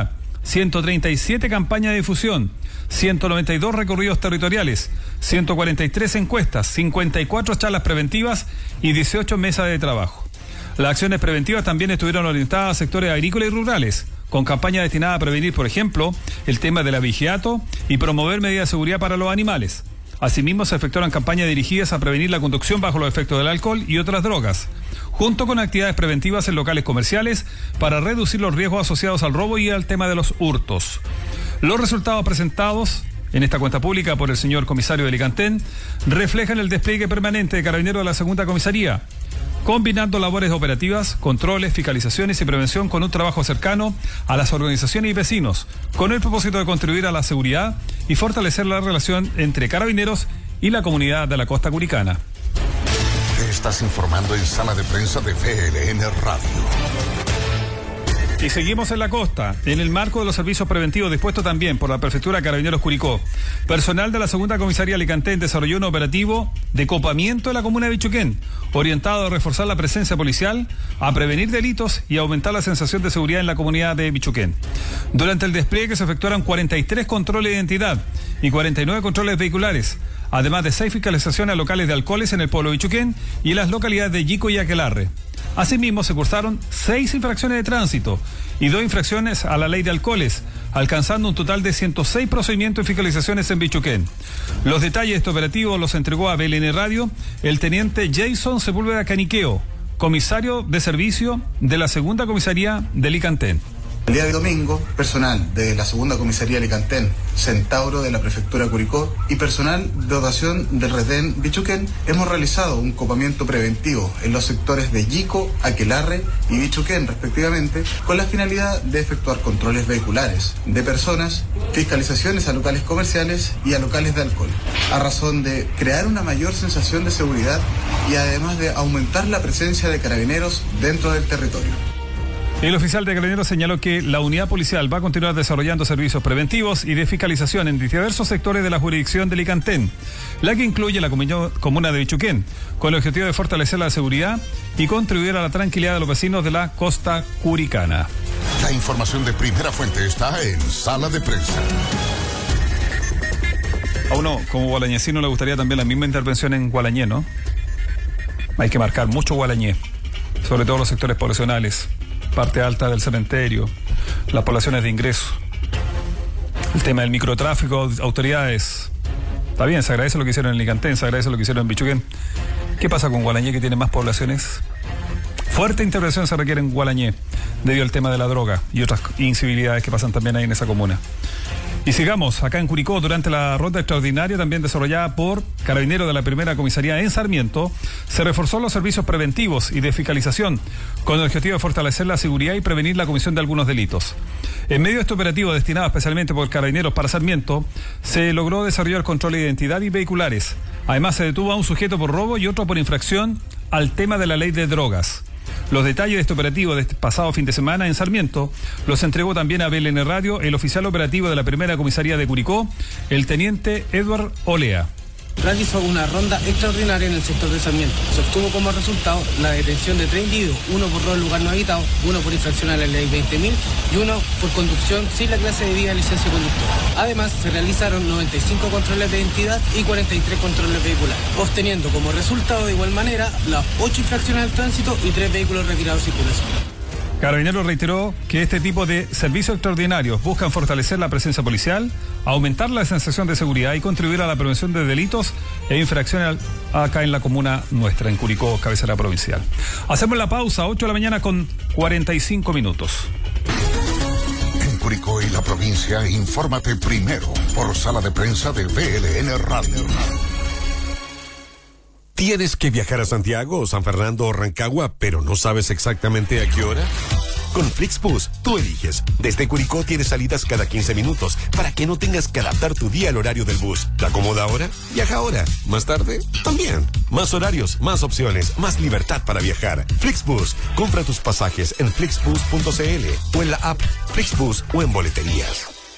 ciento treinta y siete campañas de difusión, ciento noventa y dos recorridos territoriales, ciento cuarenta y tres encuestas, cincuenta y cuatro charlas preventivas y dieciocho mesas de trabajo. Las acciones preventivas también estuvieron orientadas a sectores agrícolas y rurales, con campañas destinadas a prevenir, por ejemplo, el tema del abigeato y promover medidas de seguridad para los animales. Asimismo, se efectuaron campañas dirigidas a prevenir la conducción bajo los efectos del alcohol y otras drogas, junto con actividades preventivas en locales comerciales para reducir los riesgos asociados al robo y al tema de los hurtos. Los resultados presentados en esta cuenta pública por el señor comisario de Licantén reflejan el despliegue permanente de Carabineros de la segunda comisaría, combinando labores operativas, controles, fiscalizaciones y prevención con un trabajo cercano a las organizaciones y vecinos, con el propósito de contribuir a la seguridad y fortalecer la relación entre Carabineros y la comunidad de la costa curicana. Te estás informando en Sala de Prensa de V L N Radio. Y seguimos en la costa, en el marco de los servicios preventivos dispuestos también por la Prefectura de Carabineros Curicó. Personal de la segunda comisaría Licantén desarrolló un operativo de copamiento en la comuna de Bichuquén, orientado a reforzar la presencia policial, a prevenir delitos y a aumentar la sensación de seguridad en la comunidad de Bichuquén. Durante el despliegue se efectuaron cuarenta y tres controles de identidad y cuarenta y nueve controles vehiculares, además de seis fiscalizaciones a locales de alcoholes en el pueblo de Bichuquén y en las localidades de Yico y Aquelarre. Asimismo, se cursaron seis infracciones de tránsito y dos infracciones a la ley de alcoholes, alcanzando un total de ciento seis procedimientos y fiscalizaciones en Bichuquén. Los detalles de este operativo los entregó a V L N Radio el teniente Jason Sepúlveda Caniqueo, comisario de servicio de la segunda comisaría de Licantén. El día de domingo, personal de la segunda comisaría Licantén, Centauro de la Prefectura Curicó y personal de dotación del Retén Bichuquén hemos realizado un copamiento preventivo en los sectores de Yico, Aquelarre y Bichuquén respectivamente, con la finalidad de efectuar controles vehiculares de personas, fiscalizaciones a locales comerciales y a locales de alcohol, a razón de crear una mayor sensación de seguridad y además de aumentar la presencia de carabineros dentro del territorio. El oficial de Carabineros señaló que la unidad policial va a continuar desarrollando servicios preventivos y de fiscalización en diversos sectores de la jurisdicción de Licantén, la que incluye la comuna de Bichuquén, con el objetivo de fortalecer la seguridad y contribuir a la tranquilidad de los vecinos de la costa curicana. La información de primera fuente está en Sala de Prensa. A uno como gualañecino le gustaría también la misma intervención en Gualañé, ¿no? Hay que marcar mucho Gualañé, sobre todo los sectores poblacionales, parte alta del cementerio, las poblaciones de ingreso, el tema del microtráfico, autoridades. Está bien, se agradece lo que hicieron en Licantén, se agradece lo que hicieron en Bichuquén. ¿Qué pasa con Gualañé, que tiene más poblaciones? Fuerte intervención se requiere en Gualañé debido al tema de la droga y otras incivilidades que pasan también ahí en esa comuna. Y sigamos, acá en Curicó, durante la ronda extraordinaria también desarrollada por Carabineros de la primera comisaría en Sarmiento, se reforzó los servicios preventivos y de fiscalización con el objetivo de fortalecer la seguridad y prevenir la comisión de algunos delitos. En medio de este operativo destinado especialmente por Carabineros para Sarmiento, se logró desarrollar control de identidad y vehiculares. Además, se detuvo a un sujeto por robo y otro por infracción al tema de la ley de drogas. Los detalles de este operativo de este pasado fin de semana en Sarmiento los entregó también a V L N Radio el oficial operativo de la primera comisaría de Curicó, el teniente Edward Olea. Realizó una ronda extraordinaria en el sector de Sarmiento. Se obtuvo como resultado la detención de tres individuos, uno por robo en lugar no habitado, uno por infracción a la ley veinte mil y uno por conducción sin la clase de vía licencia conductor. Además, se realizaron noventa y cinco controles de identidad y cuarenta y tres controles vehiculares, obteniendo como resultado de igual manera las ocho infracciones al tránsito y tres vehículos retirados de circulación. Carabineros reiteró que este tipo de servicios extraordinarios buscan fortalecer la presencia policial, aumentar la sensación de seguridad y contribuir a la prevención de delitos e infracciones acá en la comuna nuestra, en Curicó, cabecera provincial. Hacemos la pausa, ocho de la mañana con cuarenta y cinco minutos. En Curicó y la provincia, infórmate primero por Sala de Prensa de V L N Radio. ¿Tienes que viajar a Santiago o San Fernando o Rancagua, pero no sabes exactamente a qué hora? Con Flixbus, tú eliges. Desde Curicó tienes salidas cada quince minutos para que no tengas que adaptar tu día al horario del bus. ¿Te acomoda ahora? Viaja ahora. ¿Más tarde? También. Más horarios, más opciones, más libertad para viajar. Flixbus. Compra tus pasajes en flixbus punto c l o en la app Flixbus o en boleterías.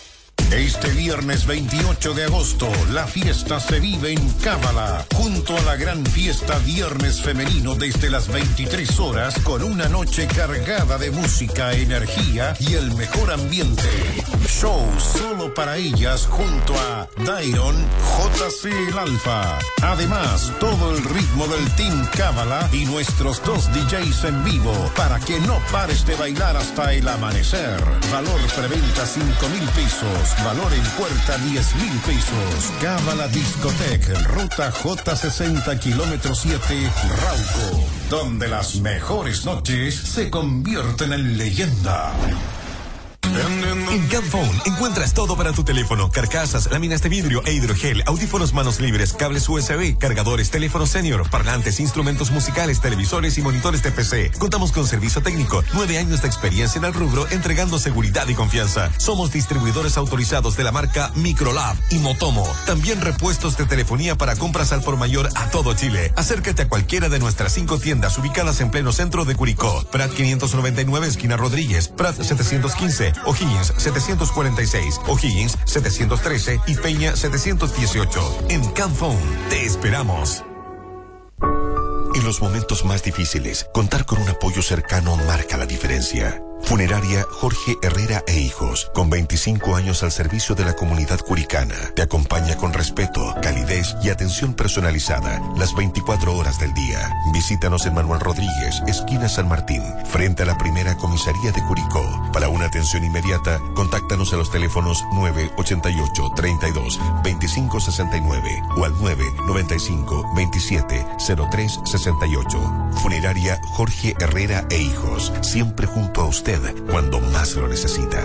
Este viernes veintiocho de agosto, la fiesta se vive en Cábala, junto a la gran fiesta Viernes Femenino desde las veintitrés horas, con una noche cargada de música, energía y el mejor ambiente. Show solo para ellas junto a Dairon, J C El Alfa. Además, todo el ritmo del Team Cábala y nuestros dos D Js en vivo para que no pares de bailar hasta el amanecer. Valor preventa cinco mil pesos. Valor en puerta diez mil pesos. Cábala Discotec, ruta J sesenta, kilómetro siete, Rauco, donde las mejores noches se convierten en leyenda. En Camphone encuentras todo para tu teléfono: carcasas, láminas de vidrio e hidrogel, audífonos manos libres, cables U S B, cargadores, teléfono senior, parlantes, instrumentos musicales, televisores y monitores de P C. Contamos con servicio técnico, nueve años de experiencia en el rubro, entregando seguridad y confianza. Somos distribuidores autorizados de la marca Microlab y Motomo. También repuestos de telefonía para compras al por mayor a todo Chile. Acércate a cualquiera de nuestras cinco tiendas ubicadas en pleno centro de Curicó: Prat quinientos noventa y nueve, esquina Rodríguez; Prat setecientos quince, O'Higgins setecientos cuarenta y seis, O'Higgins setecientos trece y Peña setecientos dieciocho. En Camphone te esperamos. En los momentos más difíciles, contar con un apoyo cercano marca la diferencia. Funeraria Jorge Herrera e Hijos, con veinticinco años al servicio de la comunidad curicana, te acompaña con respeto, calidez y atención personalizada las veinticuatro horas del día. Visítanos en Manuel Rodríguez, esquina San Martín, frente a la primera comisaría de Curicó. Para una atención inmediata, contáctanos a los teléfonos nueve ochenta y ocho, treinta y dos, veinticinco sesenta y nueve o al nueve noventa y cinco, veintisiete, cero tres sesenta y ocho. Funeraria Jorge Herrera e Hijos, siempre junto a usted cuando más lo necesita.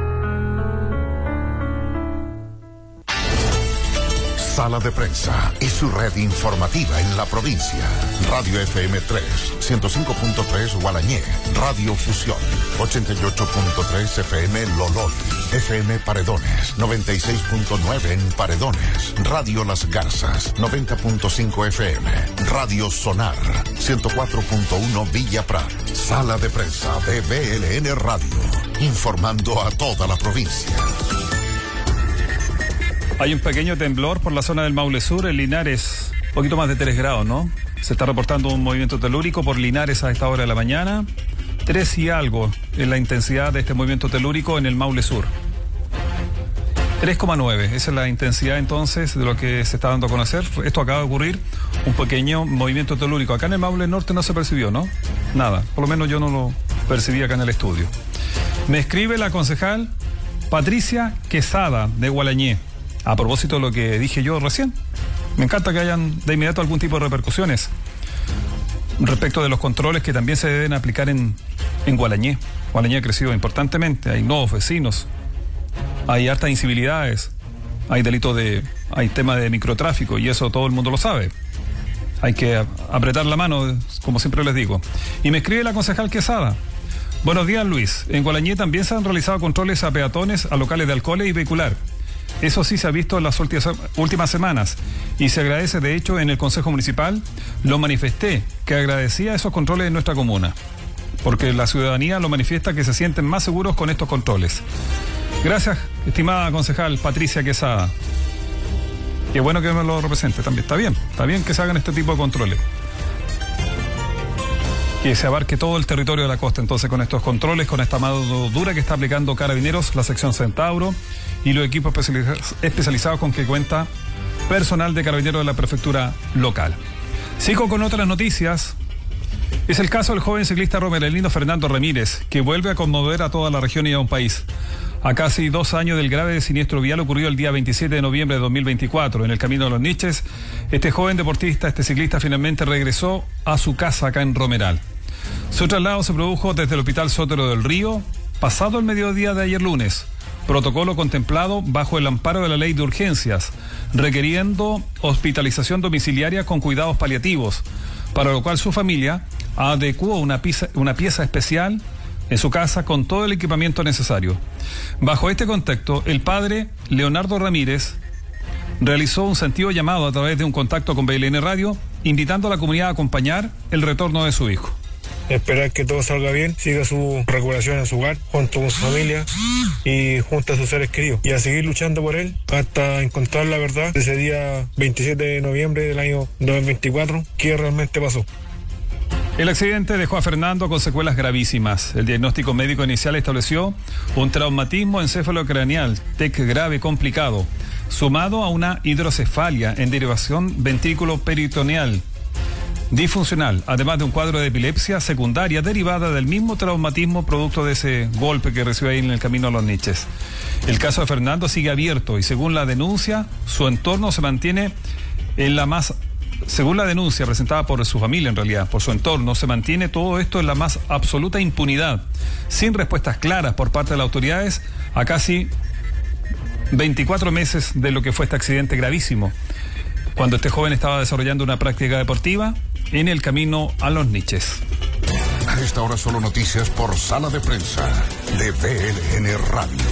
Sala de Prensa y su red informativa en la provincia. Radio F M tres, ciento cinco punto tres Gualañé. Radio Fusión, ochenta y ocho punto tres F M Lolol. F M Paredones, noventa y seis punto nueve en Paredones. Radio Las Garzas, noventa punto cinco F M. Radio Sonar, ciento cuatro punto uno Villa Prat. Sala de Prensa de B L N Radio, informando a toda la provincia. Hay un pequeño temblor por la zona del Maule Sur, en Linares, un poquito más de tres grados, ¿no? Se está reportando un movimiento telúrico por Linares a esta hora de la mañana. tres y algo en la intensidad de este movimiento telúrico en el Maule Sur. tres coma nueve, esa es la intensidad entonces de lo que se está dando a conocer. Esto acaba de ocurrir, un pequeño movimiento telúrico. Acá en el Maule Norte no se percibió, ¿no? Nada, por lo menos yo no lo percibí acá en el estudio. Me escribe la concejal Patricia Quesada de Gualañé. A propósito de lo que dije yo recién, me encanta que hayan de inmediato algún tipo de repercusiones respecto de los controles que también se deben aplicar en, en Gualañé. Gualañé ha crecido importantemente, hay nuevos vecinos, hay hartas incivilidades, hay delitos de, hay tema de microtráfico y eso todo el mundo lo sabe. Hay que apretar la mano, como siempre les digo. Y me escribe la concejal Quesada. Buenos días, Luis. En Gualañé también se han realizado controles a peatones, a locales de alcohol y vehicular. Eso sí se ha visto en las últimas semanas y se agradece. De hecho, en el Consejo Municipal lo manifesté, que agradecía esos controles en nuestra comuna, porque la ciudadanía lo manifiesta que se sienten más seguros con estos controles. Gracias, estimada concejal Patricia Quesada. Qué bueno que me lo represente también. Está bien, está bien que se hagan este tipo de controles. Que se abarque todo el territorio de la costa, entonces, con estos controles, con esta mano dura que está aplicando Carabineros, la sección Centauro y los equipos especializados con que cuenta personal de Carabineros de la prefectura local. Sigo con otras noticias. Es el caso del joven ciclista romerelino Fernando Ramírez, que vuelve a conmover a toda la región y a un país. A casi dos años del grave siniestro vial ocurrido el día veintisiete de noviembre de dos mil veinticuatro en el Camino de los Niches, este joven deportista, este ciclista, finalmente regresó a su casa acá en Romeral. Su traslado se produjo desde el Hospital Sotero del Río, pasado el mediodía de ayer lunes. Protocolo contemplado bajo el amparo de la ley de urgencias, requiriendo hospitalización domiciliaria con cuidados paliativos, para lo cual su familia adecuó una pieza, una pieza especial en su casa con todo el equipamiento necesario. Bajo este contexto, el padre Leonardo Ramírez realizó un sentido llamado a través de un contacto con B L N Radio, invitando a la comunidad a acompañar el retorno de su hijo. Esperar que todo salga bien, siga su recuperación en su hogar, junto con su familia, y junto a sus seres queridos, y a seguir luchando por él hasta encontrar la verdad de ese día veintisiete de noviembre del año dos mil veinticuatro, qué realmente pasó. El accidente dejó a Fernando con secuelas gravísimas. El diagnóstico médico inicial estableció un traumatismo encefalocraneal, T E C grave complicado, sumado a una hidrocefalia en derivación ventrículo-peritoneal disfuncional, además de un cuadro de epilepsia secundaria derivada del mismo traumatismo producto de ese golpe que recibió ahí en el camino a Los Niches. El caso de Fernando sigue abierto y según la denuncia, su entorno se mantiene en la más... Según la denuncia presentada por su familia, en realidad, por su entorno, se mantiene todo esto en la más absoluta impunidad, sin respuestas claras por parte de las autoridades a casi veinticuatro meses de lo que fue este accidente gravísimo, cuando este joven estaba desarrollando una práctica deportiva en el camino a Los Niches. A esta hora solo noticias por Sala de Prensa de B L N Radio.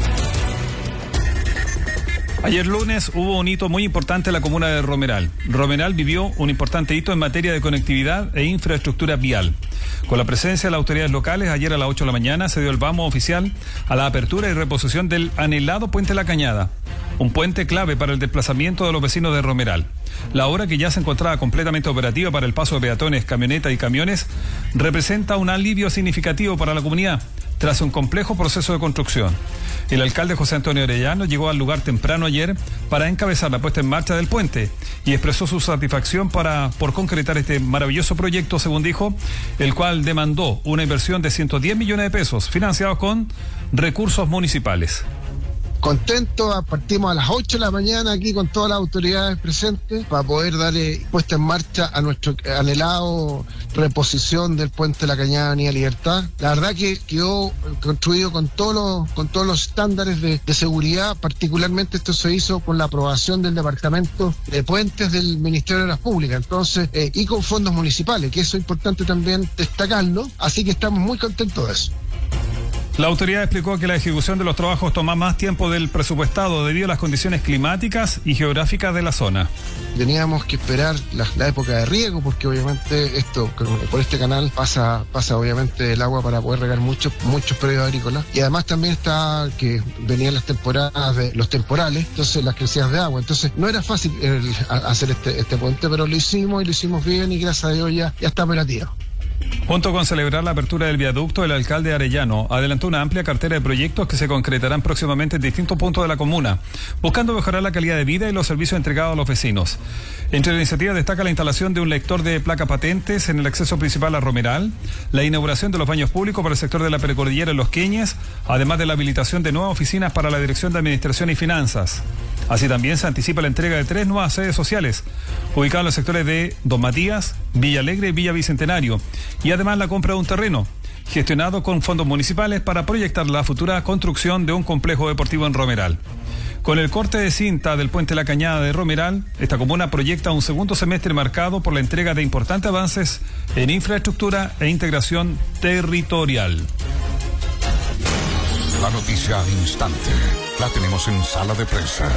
Ayer lunes hubo un hito muy importante en la comuna de Romeral. Romeral vivió un importante hito en materia de conectividad e infraestructura vial. Con la presencia de las autoridades locales, ayer a las ocho de la mañana se dio el vamos oficial a la apertura y reposición del anhelado Puente La Cañada, un puente clave para el desplazamiento de los vecinos de Romeral. La obra, que ya se encontraba completamente operativa para el paso de peatones, camionetas y camiones, representa un alivio significativo para la comunidad tras un complejo proceso de construcción. El alcalde José Antonio Arellano llegó al lugar temprano ayer para encabezar la puesta en marcha del puente y expresó su satisfacción para, por concretar este maravilloso proyecto, según dijo, el cual demandó una inversión de ciento diez millones de pesos financiados con recursos municipales. Contento, partimos a las ocho de la mañana aquí con todas las autoridades presentes para poder darle puesta en marcha a nuestro anhelado reposición del puente de La Cañada Avenida Libertad. La verdad que quedó construido con todos los, con todos los estándares de, de seguridad, particularmente esto se hizo con la aprobación del Departamento de Puentes del Ministerio de Obras Públicas, entonces, eh, y con fondos municipales, que eso es importante también destacarlo, así que estamos muy contentos de eso. La autoridad explicó que la ejecución de los trabajos toma más tiempo del presupuestado debido a las condiciones climáticas y geográficas de la zona. Teníamos que esperar la, la época de riego, porque obviamente esto, por este canal pasa, pasa obviamente el agua para poder regar muchos, muchos predios agrícolas. Y además también está que venían las temporadas de los temporales, entonces las crecidas de agua. Entonces no era fácil el, hacer este, este puente, pero lo hicimos y lo hicimos bien y gracias a Dios ya, ya está operativo. Junto con celebrar la apertura del viaducto, el alcalde Arellano adelantó una amplia cartera de proyectos que se concretarán próximamente en distintos puntos de la comuna, buscando mejorar la calidad de vida y los servicios entregados a los vecinos. Entre las iniciativas destaca la instalación de un lector de placa patentes en el acceso principal a Romeral, la inauguración de los baños públicos para el sector de la precordillera en Los Queñes, además de la habilitación de nuevas oficinas para la Dirección de Administración y Finanzas. Así también se anticipa la entrega de tres nuevas sedes sociales, ubicadas en los sectores de Don Matías, Villa Alegre y Villa Bicentenario, y además la compra de un terreno, gestionado con fondos municipales para proyectar la futura construcción de un complejo deportivo en Romeral. Con el corte de cinta del Puente La Cañada de Romeral, esta comuna proyecta un segundo semestre marcado por la entrega de importantes avances en infraestructura e integración territorial. La noticia al instante la tenemos en Sala de Prensa.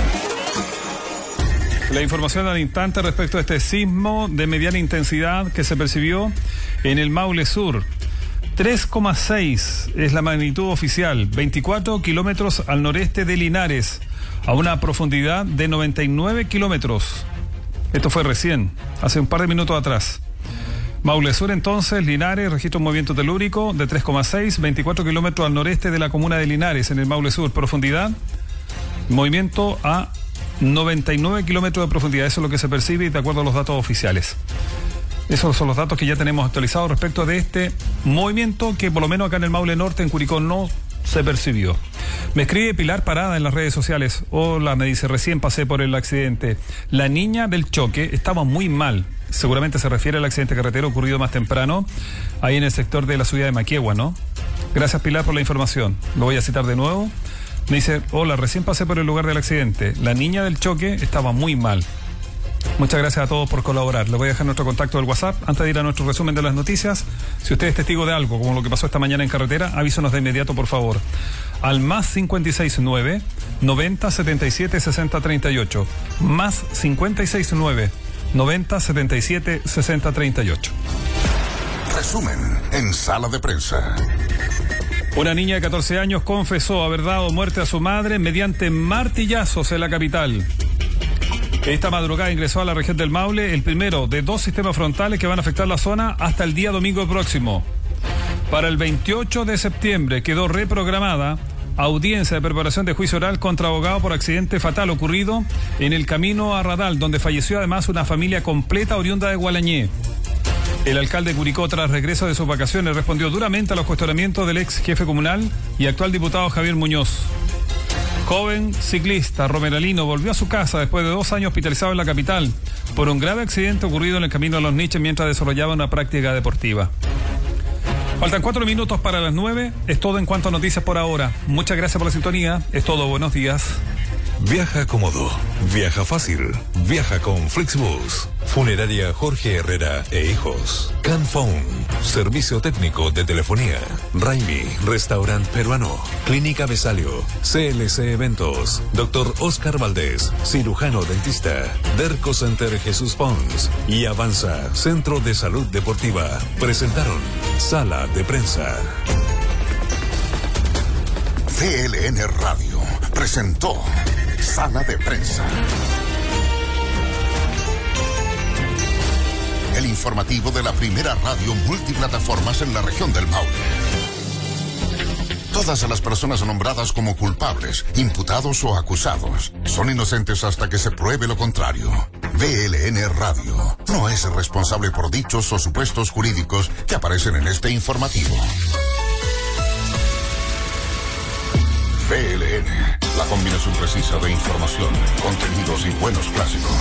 La información al instante respecto a este sismo de mediana intensidad que se percibió en el Maule Sur. tres coma seis es la magnitud oficial, veinticuatro kilómetros al noreste de Linares, a una profundidad de noventa y nueve kilómetros. Esto fue recién, hace un par de minutos atrás. Maule Sur, entonces, Linares, registra un movimiento telúrico de tres coma seis, veinticuatro kilómetros al noreste de la comuna de Linares, en el Maule Sur. Profundidad, movimiento a noventa y nueve kilómetros de profundidad. Eso es lo que se percibe de acuerdo a los datos oficiales. Esos son los datos que ya tenemos actualizados respecto de este movimiento que por lo menos acá en el Maule Norte, en Curicó, no se percibió. Me escribe Pilar Parada en las redes sociales. Hola, me dice, recién pasé por el accidente. La niña del choque estaba muy mal. Seguramente se refiere al accidente carretero ocurrido más temprano, ahí en el sector de la ciudad de Maquiegua, ¿no? Gracias, Pilar, por la información. Lo voy a citar de nuevo. Me dice, hola, recién pasé por el lugar del accidente. La niña del choque estaba muy mal. Muchas gracias a todos por colaborar. Les voy a dejar nuestro contacto del WhatsApp antes de ir a nuestro resumen de las noticias. Si usted es testigo de algo, como lo que pasó esta mañana en carretera, avísanos de inmediato, por favor. Al más cincuenta y seis nueve, noventa, setenta y siete, sesenta, treinta y ocho. Más cincuenta y seis nueve, noventa, setenta y siete, sesenta, treinta y ocho. Resumen en Sala de Prensa. Una niña de catorce años confesó haber dado muerte a su madre mediante martillazos en la capital. Esta madrugada ingresó a la región del Maule el primero de dos sistemas frontales que van a afectar la zona hasta el día domingo próximo. Para el veintiocho de septiembre quedó reprogramada audiencia de preparación de juicio oral contra abogado por accidente fatal ocurrido en el camino a Radal, donde falleció además una familia completa oriunda de Gualañé. El alcalde de Curicó, tras regreso de sus vacaciones, respondió duramente a los cuestionamientos del ex jefe comunal y actual diputado Javier Muñoz. Joven ciclista romeralino volvió a su casa después de dos años hospitalizado en la capital por un grave accidente ocurrido en el camino a Los Niches mientras desarrollaba una práctica deportiva. Faltan cuatro minutos para las nueve. Es todo en cuanto a noticias por ahora. Muchas gracias por la sintonía. Es todo. Buenos días. Viaja cómodo, viaja fácil, viaja con Flixbus. Funeraria Jorge Herrera e Hijos. Canphone, servicio técnico de telefonía. Raimi, restaurante peruano. Clínica Besalio, C L C Eventos. Doctor Oscar Valdés, cirujano dentista. Derco Center Jesús Pons y Avanza, Centro de Salud Deportiva. Presentaron Sala de Prensa. C L N Radio presentó Sala de Prensa. El informativo de la primera radio multiplataformas en la región del Maule. Todas las personas nombradas como culpables, imputados o acusados son inocentes hasta que se pruebe lo contrario. V L N Radio no es responsable por dichos o supuestos jurídicos que aparecen en este informativo. V L N, la combinación precisa de información, contenidos y buenos clásicos.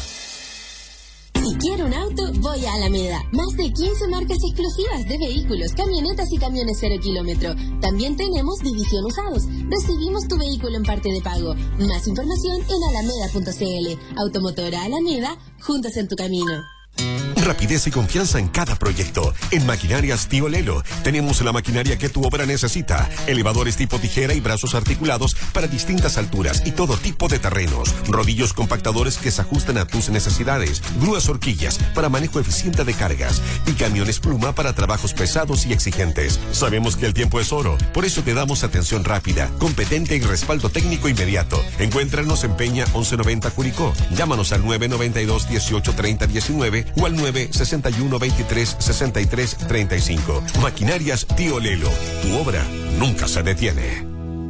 Si quiero un auto, voy a Alameda. Más de quince marcas exclusivas de vehículos, camionetas y camiones cero kilómetro. También tenemos división usados. Recibimos tu vehículo en parte de pago. Más información en alameda punto c l. Automotora Alameda, juntos en tu camino. Rapidez y confianza en cada proyecto. En Maquinarias Tío Lelo tenemos la maquinaria que tu obra necesita. Elevadores tipo tijera y brazos articulados para distintas alturas y todo tipo de terrenos. Rodillos compactadores que se ajustan a tus necesidades. Grúas horquillas para manejo eficiente de cargas. Y camiones pluma para trabajos pesados y exigentes. Sabemos que el tiempo es oro, por eso te damos atención rápida, competente y respaldo técnico inmediato. Encuéntranos en Peña once noventa Curicó. Llámanos al nueve noventa y dos dieciocho treinta diecinueve o al nueve sesenta y uno veintitrés sesenta y tres treinta y cinco. Maquinarias Tío Lelo. Tu obra nunca se detiene.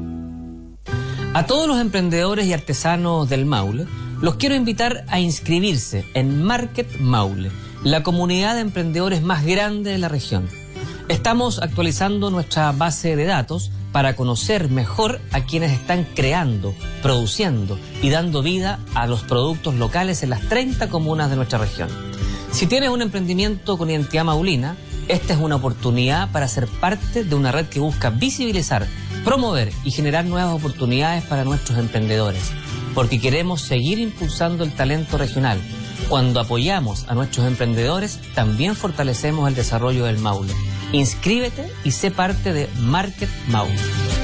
A todos los emprendedores y artesanos del Maule, los quiero invitar a inscribirse en Market Maule, la comunidad de emprendedores más grande de la región. Estamos actualizando nuestra base de datos para conocer mejor a quienes están creando, produciendo y dando vida a los productos locales en las treinta comunas de nuestra región. Si tienes un emprendimiento con identidad maulina, esta es una oportunidad para ser parte de una red que busca visibilizar, promover y generar nuevas oportunidades para nuestros emprendedores, porque queremos seguir impulsando el talento regional. Cuando apoyamos a nuestros emprendedores, también fortalecemos el desarrollo del Maule. Inscríbete y sé parte de Market Maule.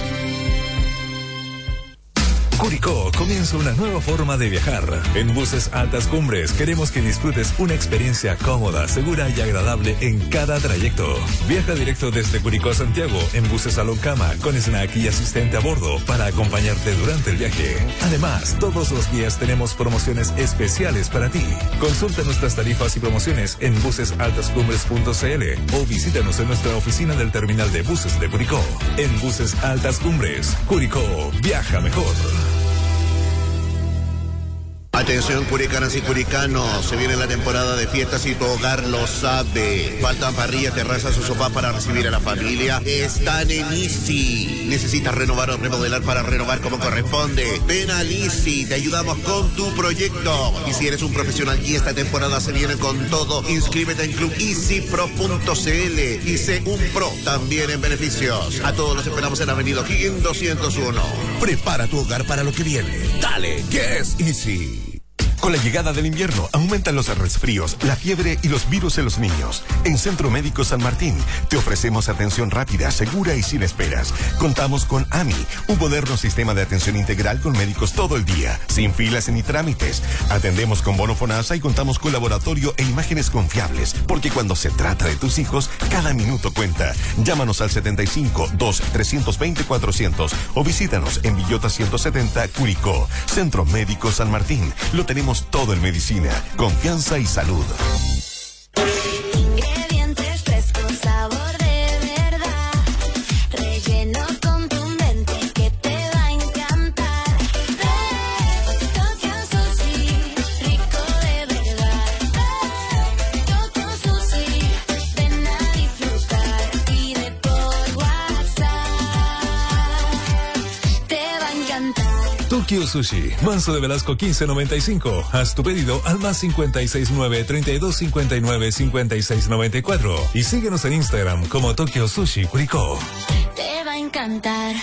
Curicó comienza una nueva forma de viajar. En Buses Altas Cumbres queremos que disfrutes una experiencia cómoda, segura y agradable en cada trayecto. Viaja directo desde Curicó a Santiago en buses Salón Cama con snack y asistente a bordo para acompañarte durante el viaje. Además, todos los días tenemos promociones especiales para ti. Consulta nuestras tarifas y promociones en buses altas cumbres punto c l o visítanos en nuestra oficina del terminal de buses de Curicó. En Buses Altas Cumbres, Curicó, viaja mejor. Atención curicanas y curicanos, se viene la temporada de fiestas y tu hogar lo sabe. Faltan parrillas, terrazas o sofás para recibir a la familia. Están en Easy. ¿Necesitas renovar o remodelar para renovar como corresponde? Ven a Easy, te ayudamos con tu proyecto. Y si eres un profesional y esta temporada se viene con todo, inscríbete en club easy pro punto c l y sé un pro también en beneficios. A todos los esperamos en Avenida O'Higgins doscientos uno. Prepara tu hogar para lo que viene. Dale, que es Easy. Con la llegada del invierno, aumentan los resfríos, la fiebre y los virus en los niños. En Centro Médico San Martín, te ofrecemos atención rápida, segura y sin esperas. Contamos con A M I, un moderno sistema de atención integral con médicos todo el día, sin filas ni trámites. Atendemos con bono FONASA y contamos con laboratorio e imágenes confiables, porque cuando se trata de tus hijos, cada minuto cuenta. Llámanos al setenta y cinco, dos, trescientos veinte, cuatrocientos o visítanos en Villota ciento setenta, Curicó. Centro Médico San Martín. Lo tenemos todo en medicina, confianza y salud. Ingredientes frescos, sabor de verdad, relleno contundente que te va a encantar. Tokyo Sushi, rico de verdad. Tokyo Sushi, ven a disfrutar. Pide por WhatsApp, te va a encantar. Tokyo Sushi, Manso de Velasco quince noventa y cinco. Haz tu pedido al más cincuenta y seis nueve, treinta y dos cincuenta y nueve, cincuenta y seis noventa y cuatro y síguenos en Instagram como Tokyo Sushi Curicó. Te va a encantar.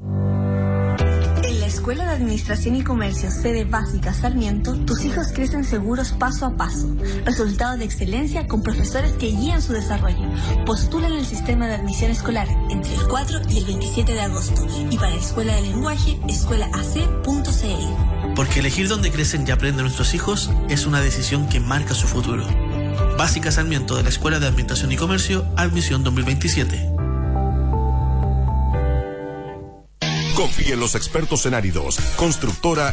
En la Escuela de Administración y Comercio, sede básica Sarmiento, tus hijos crecen seguros paso a paso. Resultado de excelencia con profesores que guían su desarrollo. Postula en el sistema de admisión escolar entre el cuatro y el veintisiete de agosto. Y para Escuela de Lenguaje, escuela a c punto c l. Porque elegir dónde crecen y aprenden nuestros hijos es una decisión que marca su futuro. Básica Sarmiento de la Escuela de Administración y Comercio, admisión dos mil veintisiete. Confía en los expertos en áridos. Constructora